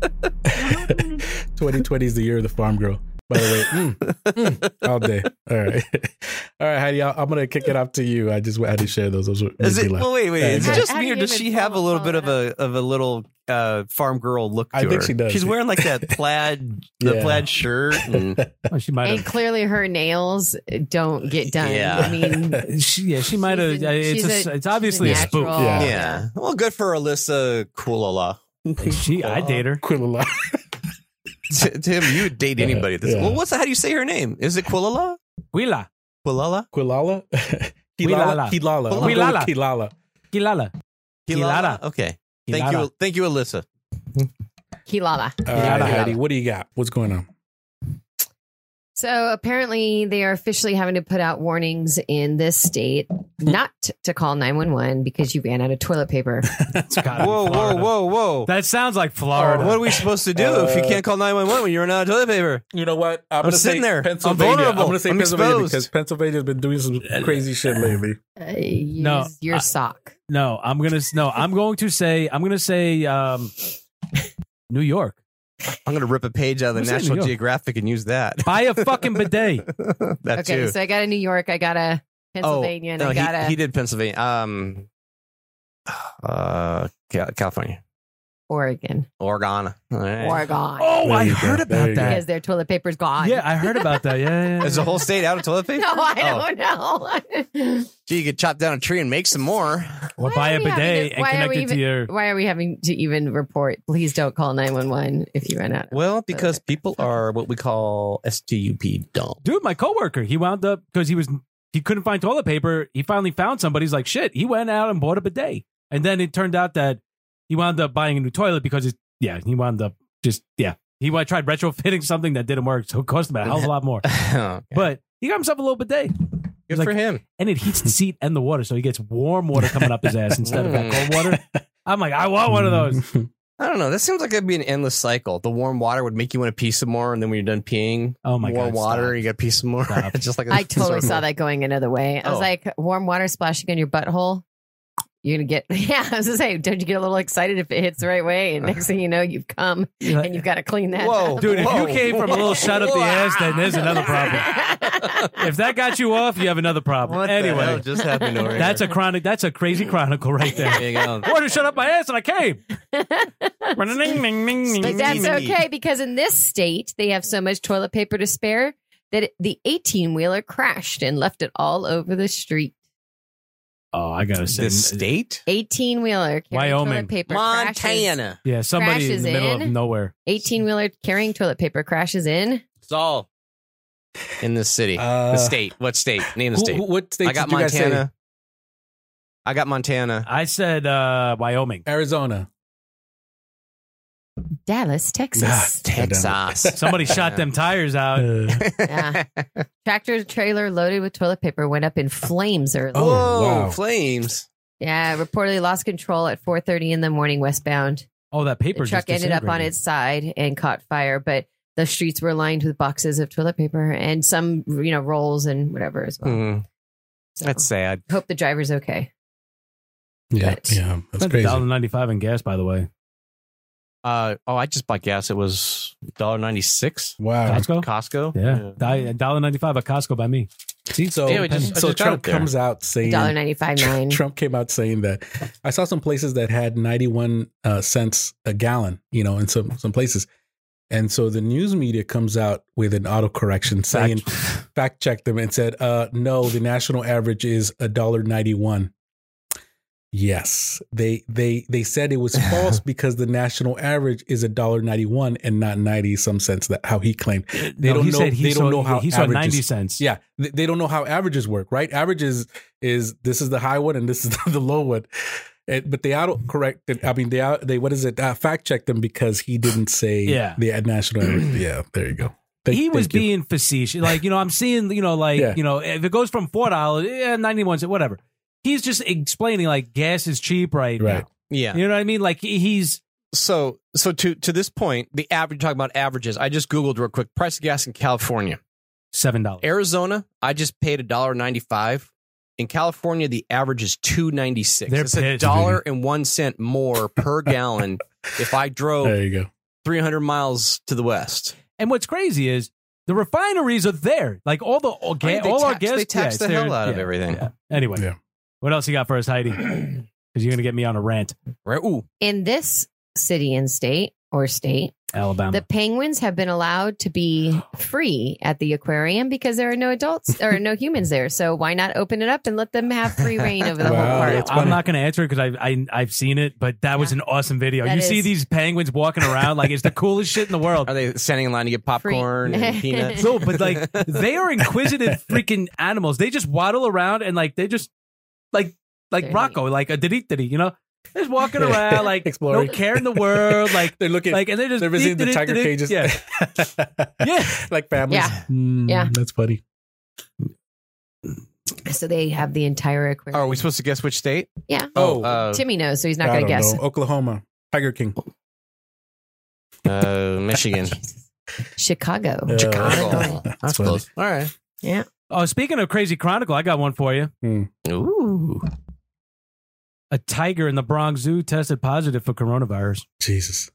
2020 is the year of the farm girl. By the way, all day. All right, Heidi. I'm gonna kick it off to you. I just had to share those. Those is it? Well, wait. Is it just me, or does she have a little bit of a little farm girl look to her? I think she does. She's wearing like that plaid, plaid shirt. And, she might and clearly her nails don't get done. Yeah. I mean, she might have. It's obviously a spook. Yeah. Well, good for Alyssa Kulala. I'd date her. Quilala. Tim, you would date anybody. Well, how do you say her name? Is it Quilala? Quila. Quilala? Quilala? Quilala. Quilala. Quilala. Quilala. Okay. Thank you, Alyssa. Quilala. All right, Heidi, what do you got? What's going on? So apparently they are officially having to put out warnings in this state not to call 911 because you ran out of toilet paper. Whoa. That sounds like Florida. What are we supposed to do if you can't call 911 when you run out of toilet paper? You know what? I'm sitting there. Pennsylvania. I'm vulnerable. I'm going to say Pennsylvania exposed. because Pennsylvania's been doing some crazy shit lately. Use your sock. No, I'm going to say New York. I'm going to rip a page out of the National Geographic and use that. Buy a fucking bidet. That okay, too. so I got a New York, I got a Pennsylvania, and I got he did Pennsylvania. California. Oregon. All right. Oregon. Oh, I heard about that. Because their toilet paper's gone. Yeah, I heard about that. Yeah. Is the whole state out of toilet paper? No, I don't know. Gee, you could chop down a tree and make some more. Or buy a bidet and connect it to your... Why are we having to even report? Please don't call 911 if you run out. Well, because people are what we call STUP dumb. Dude, my coworker, he wound up, because he couldn't find toilet paper. He finally found somebody. He's like, shit. He went out and bought a bidet. And then it turned out that he wound up buying a new toilet because he wound up he tried retrofitting something that didn't work, so it cost him a hell of a lot more. Okay. But he got himself a little bidet. Good for him. And it heats the seat and the water, so he gets warm water coming up his ass instead of that cold water. I'm like, I want one of those. I don't know. That seems like it'd be an endless cycle. The warm water would make you want to pee some more, and then when you're done peeing, more water, you got to pee some more. Just like I totally saw that going another way. I was like, warm water splashing on your butthole. You're going to get, I was going to say, don't you get a little excited if it hits the right way? And next thing you know, you've come and you've got to clean that up. Dude, if you came from a little shut up the ass, then there's another problem. If that got you off, you have another problem. What anyway, the hell just happened over here? That's a crazy chronicle right there. There you go. Water shut up my ass and I came. But that's okay because in this state, they have so much toilet paper to spare that the 18-wheeler crashed and left it all over the street. Oh, I gotta say, the state 18-wheeler Wyoming, toilet paper, Montana. Yeah, somebody in the middle of nowhere. 18-wheeler carrying toilet paper crashes in. It's all in the city, the state. What state? Name the state. What state? I got Montana. I got Montana. I said Wyoming, Arizona. Dallas, Texas. Texas. Somebody shot them tires out. Yeah. Tractor trailer loaded with toilet paper went up in flames early. Oh, wow. Flames. Yeah, reportedly lost control at 4:30 in the morning westbound. Oh, that paper. The truck ended up on its side and caught fire, but the streets were lined with boxes of toilet paper and some, rolls and whatever as well. So, that's sad. Hope the driver's okay. Yeah, that's crazy. $1.95 in gas, by the way. I just bought gas. It was $1.96. Wow. Costco? Yeah. $1.95 at Costco by me. See, so Trump comes out saying $1.95. Trump came out saying that I saw some places that had 91 cents a gallon, in some places. And so the news media comes out with an autocorrection saying, fact checked them and said, no, the national average is $1.91. Yes, they said it was false because the national average is $1.91 and not 90 some cents. That how he claimed. They don't know how he saw 90 cents. Yeah, they don't know how averages work, right? Averages is this is the high one and this is the low one. But they autocorrected. I mean, they fact checked them because he didn't say the national average. Yeah, there you go. He was being facetious. Like, I'm seeing, if it goes from $4, 91 cents, whatever. He's just explaining like gas is cheap right now. Yeah. You know what I mean? Like he's so to this point, the average, talking about averages, I just Googled real quick, price of gas in California. $7. Arizona, I just paid $1.95. In California, the average is $2.96. It's $1.01 more per gallon if I drove there you go. 300 miles to the west. And what's crazy is the refineries are there. Like all our gas. They tax the hell out of everything. Yeah. Anyway, what else you got for us, Heidi? Because you're going to get me on a rant. Right. Ooh. In this city and state, Alabama, the penguins have been allowed to be free at the aquarium because there are no adults or no humans there. So why not open it up and let them have free reign over the whole park? I'm not going to answer it because I've seen it, but that was an awesome video. You see these penguins walking around like it's the coolest shit in the world. Are they standing in line to get popcorn and peanuts? No, but like they are inquisitive freaking animals. They just waddle around and like they just like Rocco, like a diddy, Just walking around, like exploring, no care in the world, like they're looking, like, and they're visiting the tiger cages, yeah, like families. Yeah, that's funny. So they have the entire aquarium. Are we supposed to guess which state? Yeah. Timmy knows, so he's not going to guess. Oklahoma, Tiger King. Michigan, Chicago. That's close. All right. Yeah. Oh, speaking of Crazy Chronicle, I got one for you. Ooh. A tiger in the Bronx Zoo tested positive for coronavirus. Jesus.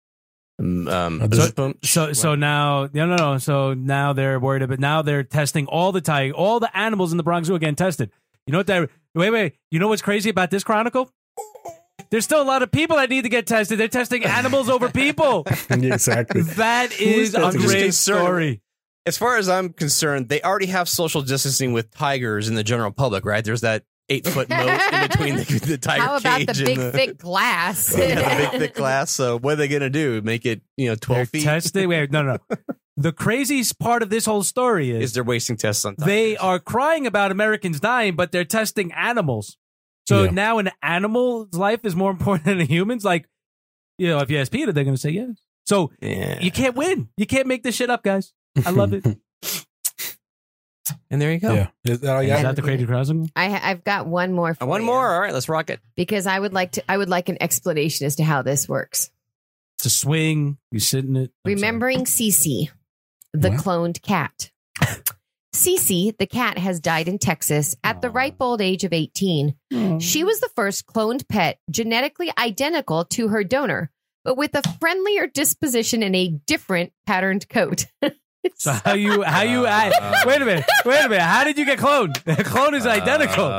So now, no. So now they're worried about. Now they're testing all the animals in the Bronx Zoo again tested. You know what? Wait. You know what's crazy about this Chronicle? There's still a lot of people that need to get tested. They're testing animals over people. Exactly. That is a great story. As far as I'm concerned, they already have social distancing with tigers in the general public, right? There's that 8-foot moat in between the tiger cage. How about the big thick glass? The big thick glass. So what are they going to do? Make it 12 feet? Testing? Wait, no. The craziest part of this whole story is they're wasting tests on tigers. They are crying about Americans dying, but they're testing animals. So now an animal's life is more important than a human's. Like, if you ask PETA, they're going to say yes. So you can't win. You can't make this shit up, guys. I love it. And there you go. Yeah. Is that the Crazy Chronicle? I've got one more. One more. All right, let's rock it. Because I would like an explanation as to how this works. It's a swing. You sit in it. Remembering Cece, the cloned cat. Cece, the cat, has died in Texas at the ripe old age of 18. She was the first cloned pet genetically identical to her donor, but with a friendlier disposition and a different patterned coat. So how you wait a minute. How did you get cloned? The clone is identical.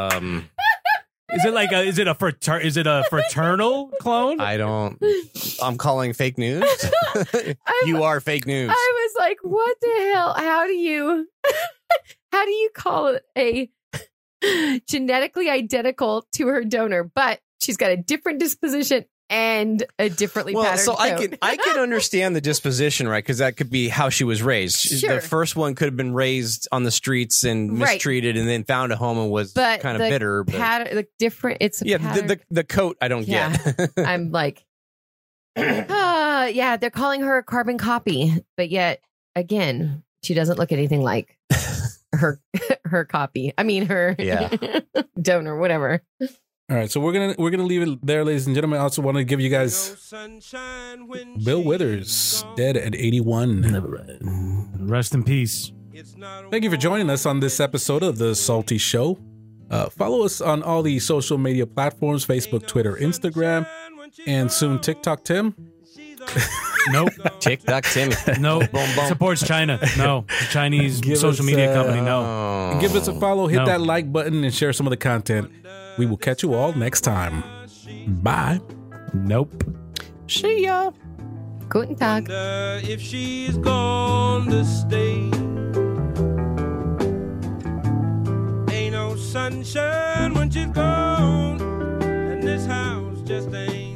Is it a fraternal clone? I'm calling fake news. You are fake news. I was like, what the hell? How do you call it a genetically identical to her donor, but she's got a different disposition and a differently patterned so coat? I can understand the disposition, right? Because that could be how she was raised. Sure. The first one could have been raised on the streets and mistreated, and then found a home and was kind of bitter. But different. It's the coat I don't get. I'm like, they're calling her a carbon copy, but yet again, she doesn't look anything like her copy. I mean, her donor, whatever. All right, so we're gonna leave it there, ladies and gentlemen. I also want to give you guys Bill Withers, dead at 81. Rest in peace. Thank you for joining us on this episode of The Salty Show. Follow us on all the social media platforms, Facebook, Twitter, Instagram, and soon TikTok, Tim. Nope. TikTok, Timmy. No. Supports China. No. The Chinese social media company. No. Give us a follow, hit that like button, and share some of the content. We will catch you all next time. Bye. Nope. See ya. Guten Tag. If she's gone to stay, ain't no sunshine when she's gone, and this house just ain't